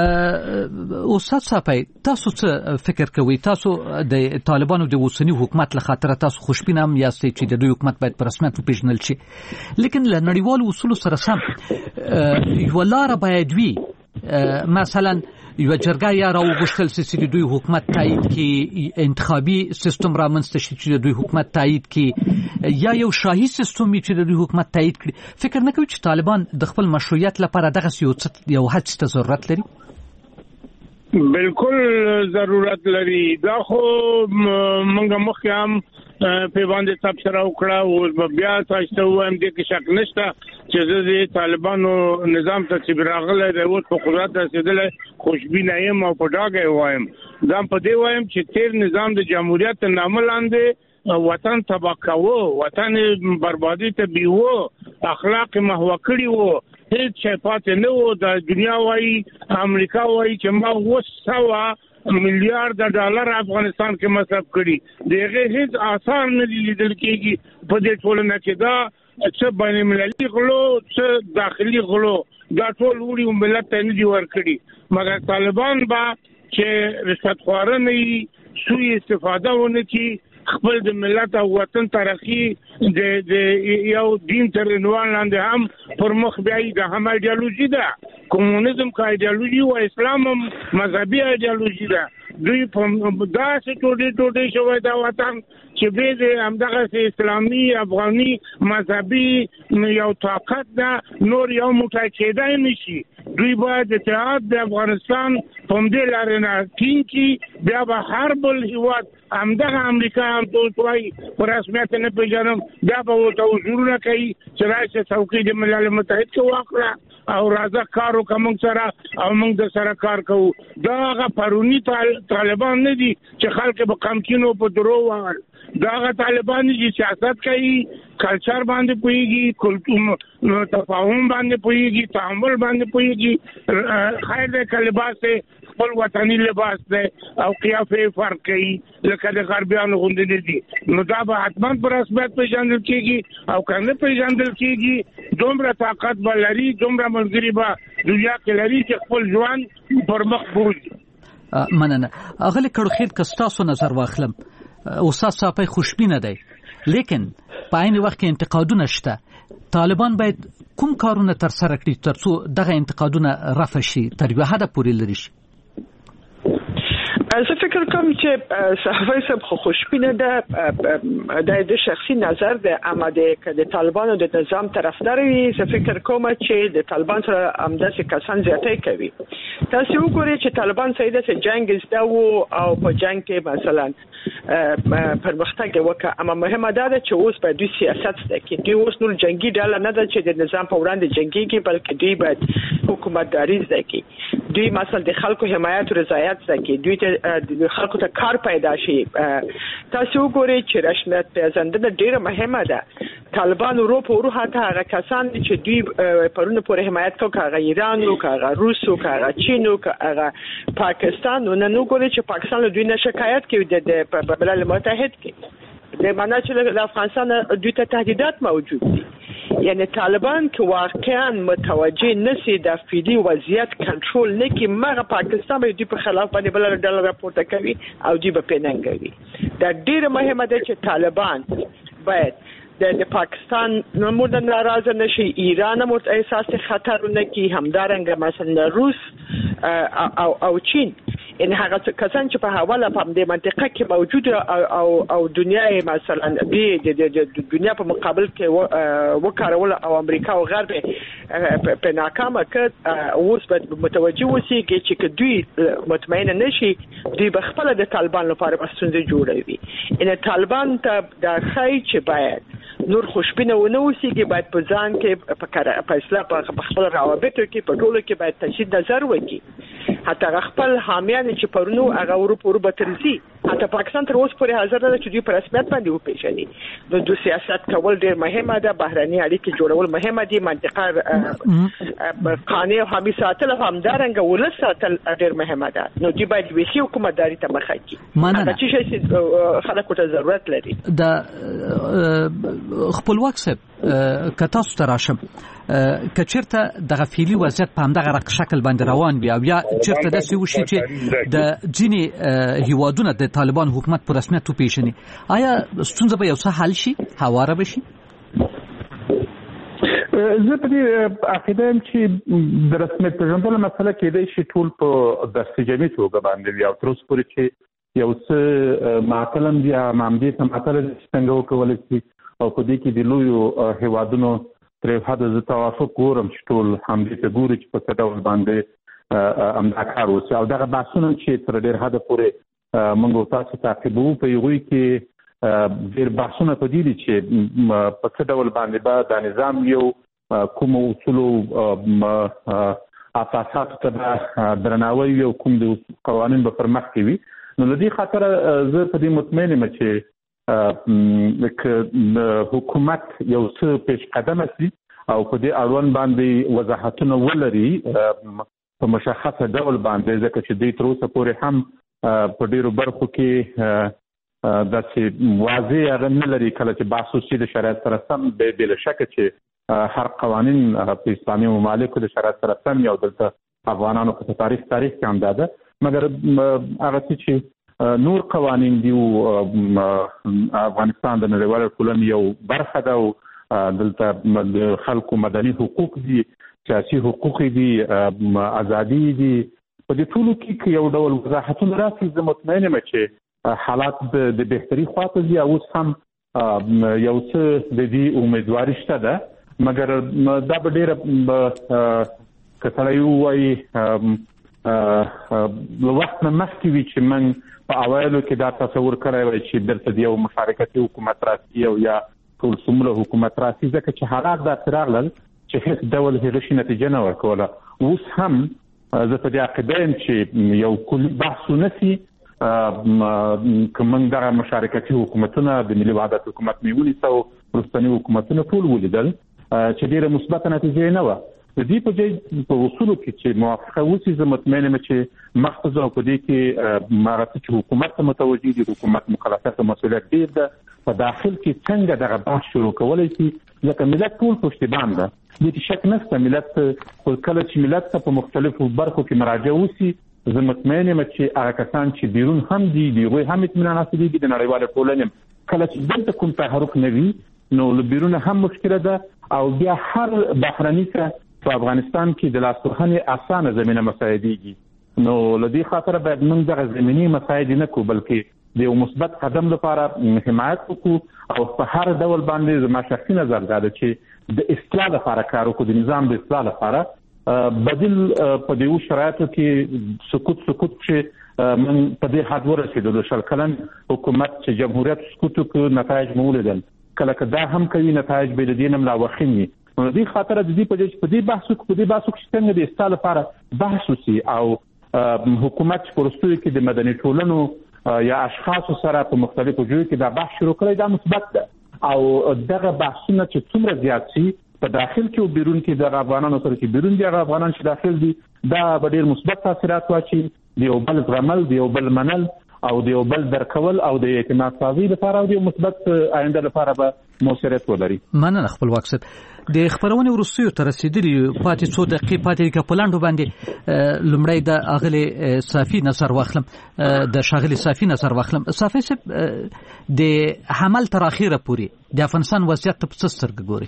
استاد صاحب تاسو څه فکر کوئ؟ تاسو د طالبانو د اوسنی حکومت له خاطر تاسو خوشبین هم یاست چې د دوی حکومت باید په رسمیت وپېژندل شي، لیکن له نړیوالو اصولو سره سم یوه لاره باید وي. مثلا یو جرګه یا راوغوښتل شي چې دوی حکومت تایید کړي، انتخابي سیستم رامنځته شي چې دوی حکومت تایید کړي، یا یو شاهي سیستم چې دوی حکومت تایید کړي. فکر نه کوي چې طالبان د خپل مشروعیت لپاره دغه یو هڅې ته ضرورت لري؟ بالکل ضرورت لري. دا خو موږ مخکې هم په باندې تبصره وکړه او بیا تاسو وایم دې کې شک نشته چې د طالبانو نظام ته چې راغله د اوس په قدرت رسیدل خوشبینه یم او په ډاګه وایم. دا په دې وایم چې تیر نظام د جمهوریت نامه لاندې وطن تباہ کاوه، وطن بربادي ته بیوه، اخلاق محو کړی وو، هیڅ شی پاتې نه وو. د دنیا وایي امریکا وایي چې ما 200 میلیارډ ډالر افغانستان کې مصرف کړي، دغه هیڅ آثار نه لیدل کېږي په دې ټولنه کې. دا څه بین المللي غلو، څه داخلي غلو، دا ټول وړي ملت ته نه دي ورکړي. مګر طالبان با چې رشوت خواره نه وي، سوء استفاده ونه کړي، خپل د ملت او وطن ترقی د یو دین تر عنوان لاندې هم پر مخ بیایي. دا هم ایډیالوژي ده، کمونیزم کا ایډیالوژي او اسلام هم مذهبي ایډیالوژي ده. دوی په داسې ټوټې شوی دا وطن چې به د همدغه اسلامي افغاني مذهبي یو طاقت ده، نور یو موټی کېدای نشي. دوی باید اتحاد د افغانستان په همدې لارې نه ټینګ کړي. بیا به هر بل هیواد همدغه امریکا هم دوی په رسمیت نه پېژنم، بیا به ورته حضورونه کوي چې راشي څوکۍ د ملل متحد کې واکړه او راځه کار وکړه موږ سره او موږ د سره کار کوو. دا هغه پروني طالبان نه دي چې خلک به قمچینو په درو وهل. دا هغه طالبان دي چې سیاست کوي، کلچر باندې پوهیږي، کلتور تفاهم باندې پوهیږي، تعامل باندې پوهیږي. خیر د کلباسه خپل وطني لباس دی او قیافه فرق کوي لکه د غربیانو غوندې دي نو دا به حتما په رسمیت پیژندل کیږي او کنه پیژندل کیږي دومره طاقت به لري دومره ملګری به دنیا کې لري چې خپل ځوان پر مخ بوځي مننه اغلی کړو کستاسو نظر واخلم استاد صاحب خوشبینه دی لیکن په عین وخت کې انتقادونه شته طالبان باید کوم کارونه تر سره کړي ترڅو دغه انتقادونه رفع شي تر یو حد پورې لري شي زه فکر کوم چې صحافي صاحب خوشبینه ده د شخصي نظر د آماده ک د طالبانو د نظام طرفدار وي زه فکر کوم چې د طالبان سره همداسې کسان زیاتې کوي تاسو وګورئ چې طالبان سیده سره جنگ زده وو او په جنگ کې مثلا پرمختګ وکړه اما مهمه ده چې اوس په دوی سیاست ده کې دوی اوس نور جنگي ډله نه ده چې د نظام په وړاندې جنگيږي بلکې دوی باید حکومتداري زده کې دوی مثلا د خلکو حمایت او رضایت زده کې دوی د خلکو ته کار پیدا شي تاسو وګورئ چې رسمیت پیژندنه ډیره مهمه ده طالبان اروپا او حتی هغه کسان چې دوی پرونه پورې حمایت کوي هغه ایران او هغه روس او هغه چین او هغه پاکستان نو نن وګورئ چې پاکستان له دوی نه شکایت کوي د ملل متحد کې د معنا چې د افغانستان دوی ته تهدیدات موجود دي یعنی طالبان که واقعا متوجه نشي د فعلی وضعیت کنټرول نه کی مغه پاکستان به د خلاف باندې بل ډول راپورته کوي او دی په پیننګوي دا ډیره مهمه ده چې طالبان باید د پاکستان نمونه ناراضه نشي ایران هم احساس خطر نه کی همدارنګ مثلا روس او چین ان هغه کسان چې په حواله په دې منطقه کې موجود او دنیا مثلا د دنیا په مقابل کې وکړول او امریکا او غرب په ناکامه کې اوس به متوجه وسیږي چې دوی مطمئن نشي دوی بخپله د طالبان لپاره ستونزې جوړوي ان طالبان ته د خای چې باید نور خوشبینه ونه اوسېږي باید په ځان کې په اصلاح په خپل روابطو کې په ټولو کې باید تجدید نظر وکړي حتی خپل حامیان چې پرونو هغه اروپا ترسي حتی پاکستان تر اوسه پورې حاضر نه چې دوی په رسمیت باندې وپیژني نو د سیاست کول ډیر مهمه ده بهرني اړیکې جوړول مهمه دي منطقه قانون او حمایت ساتل همدارنګه ولس ساتل ډیر مهمه ده نو دوی باید ویسي حکومتداري ته مخه کړي دا چې خلکو ته ضرورت لري د خپلواک صاحب کتاسو تراشم کچرته د غفيلي وضعیت په همدغه شکل باندې روان بیا بیا چرته د سی وشي چې د ځینی هیوادونو د طالبان حکومت پر رسمیت تو پیښني آیا ستونزه به یو څه حل شي هواره بشي زه په دې عقیده یم چې د رسمیت پیژندلو مسله کېدای شي ټول په دستجمعي توګه باندې وي او تر اوسه پورې چې یو څه معطلم بیا مامدې ته معطل څنګه وکولای شي او په دې کې د لویو هیوادونو تر حد ز توافق ګورم چې ټول همدې ته ګوري چې په څه ډول باندې امدا کار وشي او دغه بحثونه چې تر ډېر حد پورې موږ تاسو تعقیبو په یوه کې ډېر بحثونه په دې دي چې په څه ډول باندې به د نظام یو کوم اصول اساسات ته درناوی یو کوم د قوانين په پرمخ کې وي نو لدی خاطر زه په دې مطمئن یم چې حکومت یو څه پیش قدم شي او په دې اړوند باندې وضاحتونه ولري په مشخصه ډول باندې ځکه چې دوی تر اوسه پورې هم په ډیرو برخو کې داسې واضح هغه نه لري کله چې بحث وشي د شریعت سره سم بلا شک چې هر قوانین په اسلامي ممالکو د شریعت سره سم یو دلته افغانانو په تاریخ کې هم ده مګر هغه چې نور قوانین دی افغانستان د نړیوال ټولنې یو برخه ده او دلته د خلکو مدني حقوق دي سیاسي حقوق دي ازادي دي په دې ټولو کې یو ډول وضاحتونه راځي زه مطمئن یم چې حالات د بهتري خواته دي او هم یو څه د دې امیدواري شته ده مګر دا به ډیره کتلای وایي لو وخت مخکې وی چې من په اوایلو کې دا تصور کړی وای چې دلته یو مشارکتي حکومت راسي او یا ټول څومره حکومت راسي ځکه چې حالات دا ترغلل چې هیڅ ډول هیڅ نتیجه نه ورکوله اوس هم زه په دې عقیده یم چې یو کلی بحث ونسي کوم دغه مشارکتي حکومتونه د ملي وحدت حکومت نیولې سو پرستاني حکومتونه ټول ولیدل چې ډیره مثبت نتیجه نه و د دې په اصولو کې چې موافقه وسی زه مطمئن یم چې مخصوص او په دې کې ماغه چې حکومت ته متوجي دي حکومت مکلفیت او مسؤلیت ډیر ده په داخل کې څنګه دغه بحث شروع کولای شي ځکه ملت ټول پښتون ده د دې شک نشته ملت کله چې ملت په مختلفو برخو کې مراجعه وسی زه مطمئن یم چې هغه کسان چې بیرون هم دي دوی هم اطمینان حاصلي دي د نړیوال ټولنې کله چې دلته کوم تحرک نوي نو بیرون هم مشکله ده او بیا هر بهرني په افغانستان کې د لاسوهنې اسانه زمينه مساعدېږي نو لدی خاطر باید موږ دغه زميني مساعدې نه کو بلکې د یو مثبت قدم لپاره حمایت وکړو او په هر ډول باندې زما شخصي نظر دا ده چې د اصلاح لپاره کار وکړو د نظام د اصلاح لپاره بدیل په دیو شرایطو کې سقوط چې من په دې حد ورسېدو د شل کلن حکومت چې جمهوریت سقوط کو نتایج مولیدل کله دا هم کوي نتایج به د دینم لا وخینی نو دې خاطر د دې په دې بحث کې څنګه د اصلاح لپاره بحث وسی او حکومت پرستوي کې د مدني ټولنو یا اشخاص سره په مختلفو ځایونو کې دا بحث شروع کړی دا مثبت ده او دغه بحثونه چې څومره زیات شي په داخل کې او بیرون کې د افغانانو سره چې بیرون دي افغانان چې داخل دي دا ډېر مثبت تاثیرات واچي د یو بل زغمل د یو بل منل او د یو بل درکول او د اعتماد سازي لپاره او د مثبت آینده لپاره به موثریت ولري. مننه خپلواک صاحب. د خبرونې وروستیو ته رسیدلی پاتې څو دقیقې پاتې کې پلاندو باندې لومړی د اغلی صافي نظر واخلم د شاغلی صافي نظر واخلم. صافي صاحب د حمل تر اخیره پورې د افغانستان وضعیت په څه سترګه ګوري؟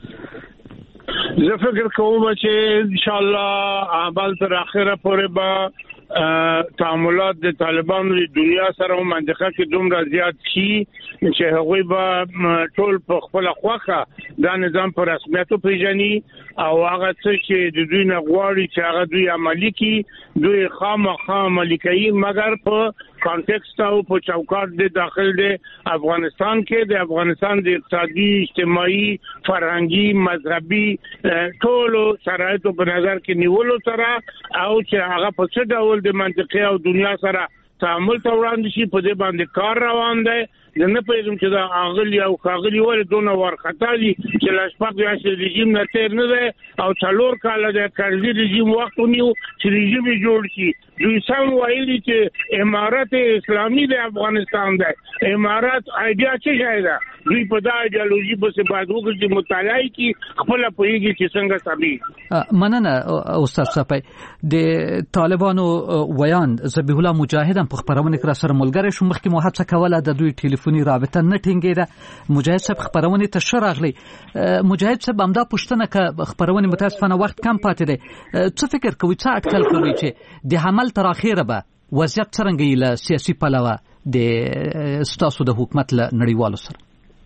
زه فکر کوم چې ان شاء الله عمل تر اخره پورې به تعاملات د طالبانو د دنیا سره او منطقه کې دومره زیات شي چې هغوی به ټول په خپل خوخه دا نظام پر رسمیت پیژني او هغه څه چې د دوی نه غواړي چې هغه دوی عملي کړي دوی خامخا عملي کوي مګر په کانټیکست او په چوکاټ د داخل د افغانستان کې د افغانستان د اقتصادي اجتماعي فرهنګي مذهبي ټول شرایطو په نظر کې نیولو سره او چې هغه په څه ډول د منطقې او دنیا سره تعامل ته وړاندې شي په دې باندې کار روان دی نه پېژم چې دا اغلی او خاغلی ول دونه ورختا دي چې لاشپاک یې رژیم نه تیر نه دی او څلور کال د کارزي رژیم وخت ونیو چې رژیم جوړ شي دوی سم وایي چې امارت اسلامي د افغانستان دی امارت ایډیا څه شي دا دوی په دا ایډیالوژي په باندې وګړي مطالعه کی خپل پوهیږي چې څنګه سمي. مننه استاد صاحب. د طالبانو ویان ذبیح الله مجاهد هم په خبرونه کې سره ملګری شو مخکې مو هڅه کوله د دوی ټلیفوني رابطه نه ټینګېده مجاهد صاحب خبرونه ته شراغلی مجاهد صاحب همدا پښتنه ک خبرونه متاسفانه وخت کم پاتې دی څه فکر کوي څه اټکل کوي چې د حمل تر اخیره به وضعیت څنګه له سیاسي پلوه د ستاسو د حکومت له نړیوالو سره؟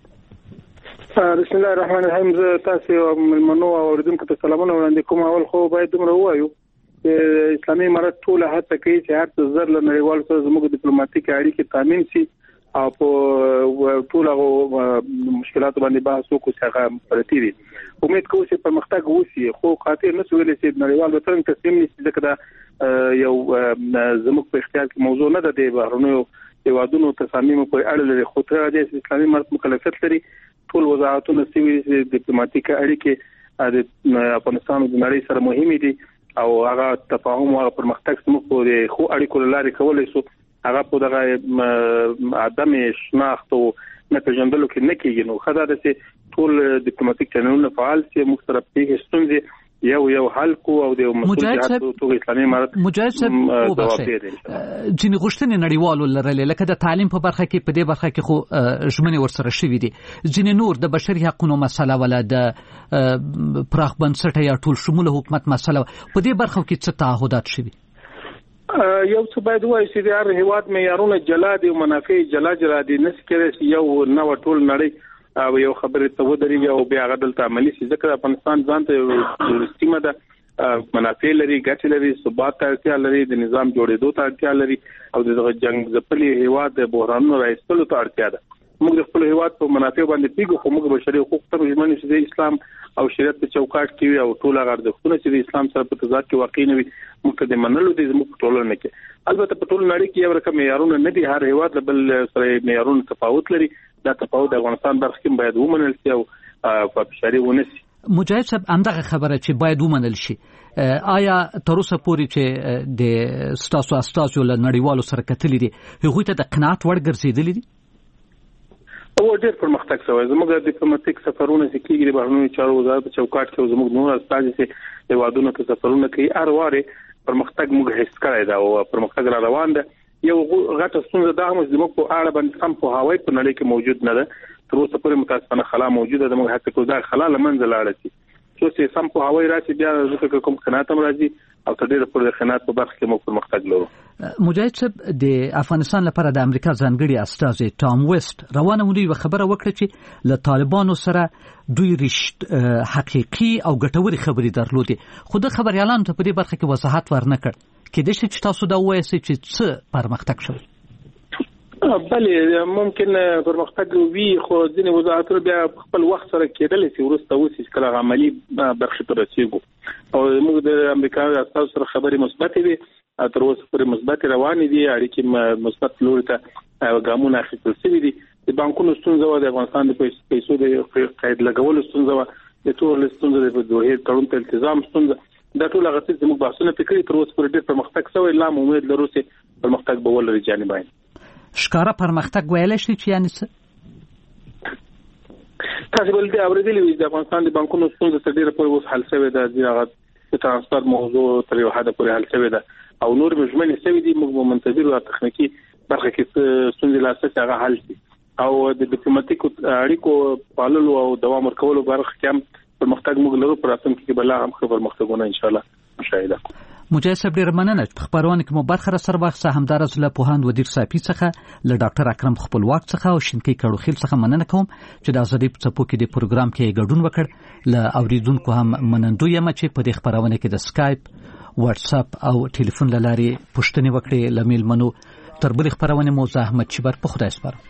بسم الله الرحمن الرحیم. زه تاسو ملمنو اوریدونکو ته سلامونه وړاندې کوم. اول خو باید دومره ووایو چې اسلامي امارت ټول هڅه کوي چې هر څه زر له نړیوالو سره زموږ ډیپلوماټیک اړیکې تامین شي او په ټول مشکلات باندې بحث وکړو چې هغه پرتی دي. امید کوم چې پرمختګ وشي خو خاطر نه سویل چې نړیوال وطن تسلیم نشي ځکه دا یو زموږ په اختیار کې موضوع نه ده د بهرنیو هیوادونو تصامیم په اړه لري خو تر دې اسلامي امارت مکلفیت لري ټول وزارتونو سیوي ډیپلوماټیک اړیکې د افغانستان د نړۍ سره مهمه دي او هغه تفاهم او پرمختګ سمو په خو اړیکو لاري کولای شو هغه په دغه عدم شناخت او نه پیژندلو کې نه کېږي. نو خدای دې ټول ډیپلوماټیک چینلونه فعال سي مختلف پیښې یو حل کو او د مسؤلیت تو اسلامي امارت مجاهد صاحب ځینې غوښتنې نړیوالو لرلې لکه د تعلیم په برخه کې په دې برخه کې خو ژمنې ورسره شوې دي ځینې نور د بشري حقوقو مسله ولا د پراخ بنسټه یا ټول شموله حکومت مسله په دې برخه کې څه تعهدات شوي؟ یو څه باید وایي چې د هر هیواد معیارونه جلا دي او منافع جلا دي نه سکري یو نو ټول نړۍ او یو خبره ته ودرېږي او بیا غدل ته عملی شي ځکه افغانستان ځان ته سیمه ده منافع لري ګټه لري ثبات ته اړتیا لري د نظام جوړېدو ته اړتیا لري او د جنگ ځپلي هیواد د بحرانونو راځلو ته اړتیا ده. موږ د خپل هیواد په منافع باندې پیګو خو موږ بشري حقوق ته ژمنې چې د اسلام او شریعت په چوکاټ کې او ټول هغه ارزښتونه چې د اسلام سره په تضاد کې واقع نه وي موږ د منلو د زموږ ټولنه کې البته په ټول نړۍ کې یو رقم معیارونه نه دي هر هیواد بل سره معیارونه تفاوت لري دا تفاوت د افغانستان برخه کې باید ومنل شي او په بشري ونسي مجاهد صاحب همدغه خبره چې باید ومنل شي آیا تر اوسه پورې چې د ستاسو استازو له نړیوالو سره کتلې دي هغوی ته د قناعت وړ ګرځېدلې دي؟ او ډېر پرمختګ شوی. زموږ د ډیپلوماټیک سفرونه چې کېږي د بهرنیو چارو وزارت په چوکاټ کې زموږ نور استازي چې د وادونو ته سفرونه کوي هر واره پرمختګ موږ هیڅ کړی دا او پرمختګ را روان ده. یو غټه ستونزه دا هم چې موږ په اړه باندې سم په هواي په نړۍ کې موجود نه ده. تر اوسه پورې متاسفانه خلا موجوده ده. موږ هڅه کوو دا خلا لمنځه لاړه شي. چې سم په هواي راشي بیا ځکه کوم قناعت هم راځي او تر ډیره پورې د قناعت په برخه کې موږ پرمختګ لرو. مجاهد صاحب د افغانستان لپاره د امریکا ځانګړي استازي ټام ویسټ روانه مونږ خبره وکړه چې له طالبانو سره دوی حقيقي او ګټوري خبرې درلودې خو د خبريالانو ته په دې برخه کې وضاحت ورنکړ. کېدای شي چې تاسو دا وایئ چې څه پرمختګ شوی؟ بله ممکن پرمختګ وي خو ځینې وضاحتونه بیا خپل وخت سره کېدل شي ورسته وسی چې کله عملی برخه ته رسیدو او موږ د امریکا د استازو سره خبرې مثبت دي تر اوسه پورې مثبت روانې دي اړیکې مثبت لوري ته ګامونه اخیستل شوي دي. د بانکونو ستونزه و د افغانستان د پیسو د قید لګولو ستونزه و د ټول ستونزه د دوه تړون ته التزام ستونزه دا ټول هغه څه موږ بحثونه فکرې تر اوسه پورې ډېر پرمختګ شوی لا امید لرو چې پرمختګ به ولري جانبین ښکارا پرمختګ ویل شي چې یعنی تاسو ولې اوریدلې د افغانستان د بانکونو ستونزه تر ډیره پورې اوس حل شوی ده. د ترانسفر موضوع تر یو حد پورې حل شوی ده او نور مجمل شوی دي. موږ منتظر او تخنیکی برخه کې ستونزې لا څه هغه حل شي او د ډیپلوماټیک اړیکو پاللو او دوام ورکولو برخه کې هم پرمختګ موږ لرو. پر اساس کې بل هم پرمختګونه ان شاء الله مشاهده. مجاهد صاحب ډیر مننه په خبرونه کې مو برخه سره واخصه همدارز له پوهاند ودیر صافي څخه له ډاکټر اکرم خپلواک څخه او شینکی کړوخیل څخه مننه کوم چې د ازادي په څپو کې د پروګرام کې ګډون وکړ. له اوریدونکو هم منندوی یم چې په دې خبرونه کې د سکایپ واتس اپ او ټلیفون لاري پوښتنې وکړي. لمیل منو تر بل خبرونه مو زحمت چبر په خدای سپارم.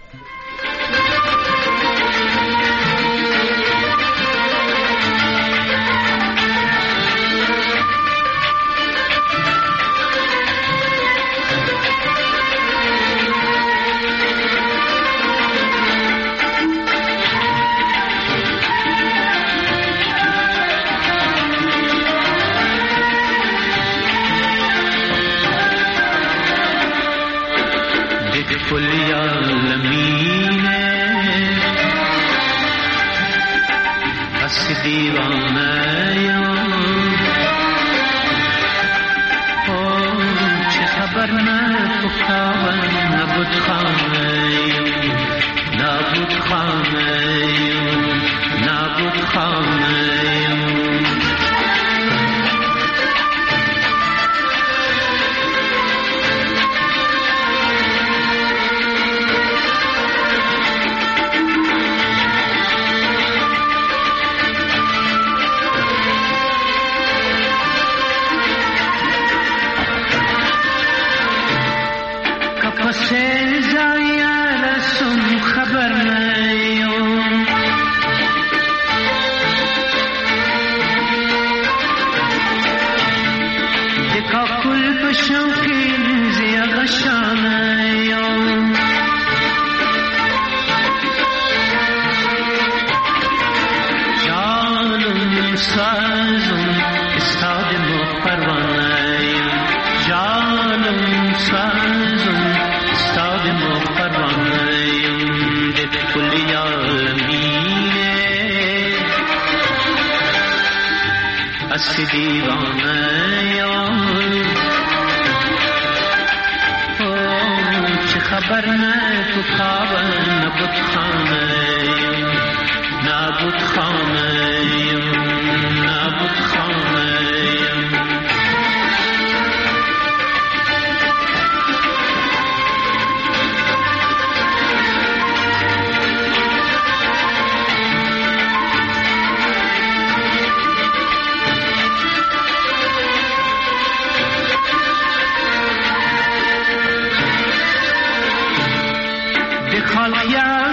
خالقیان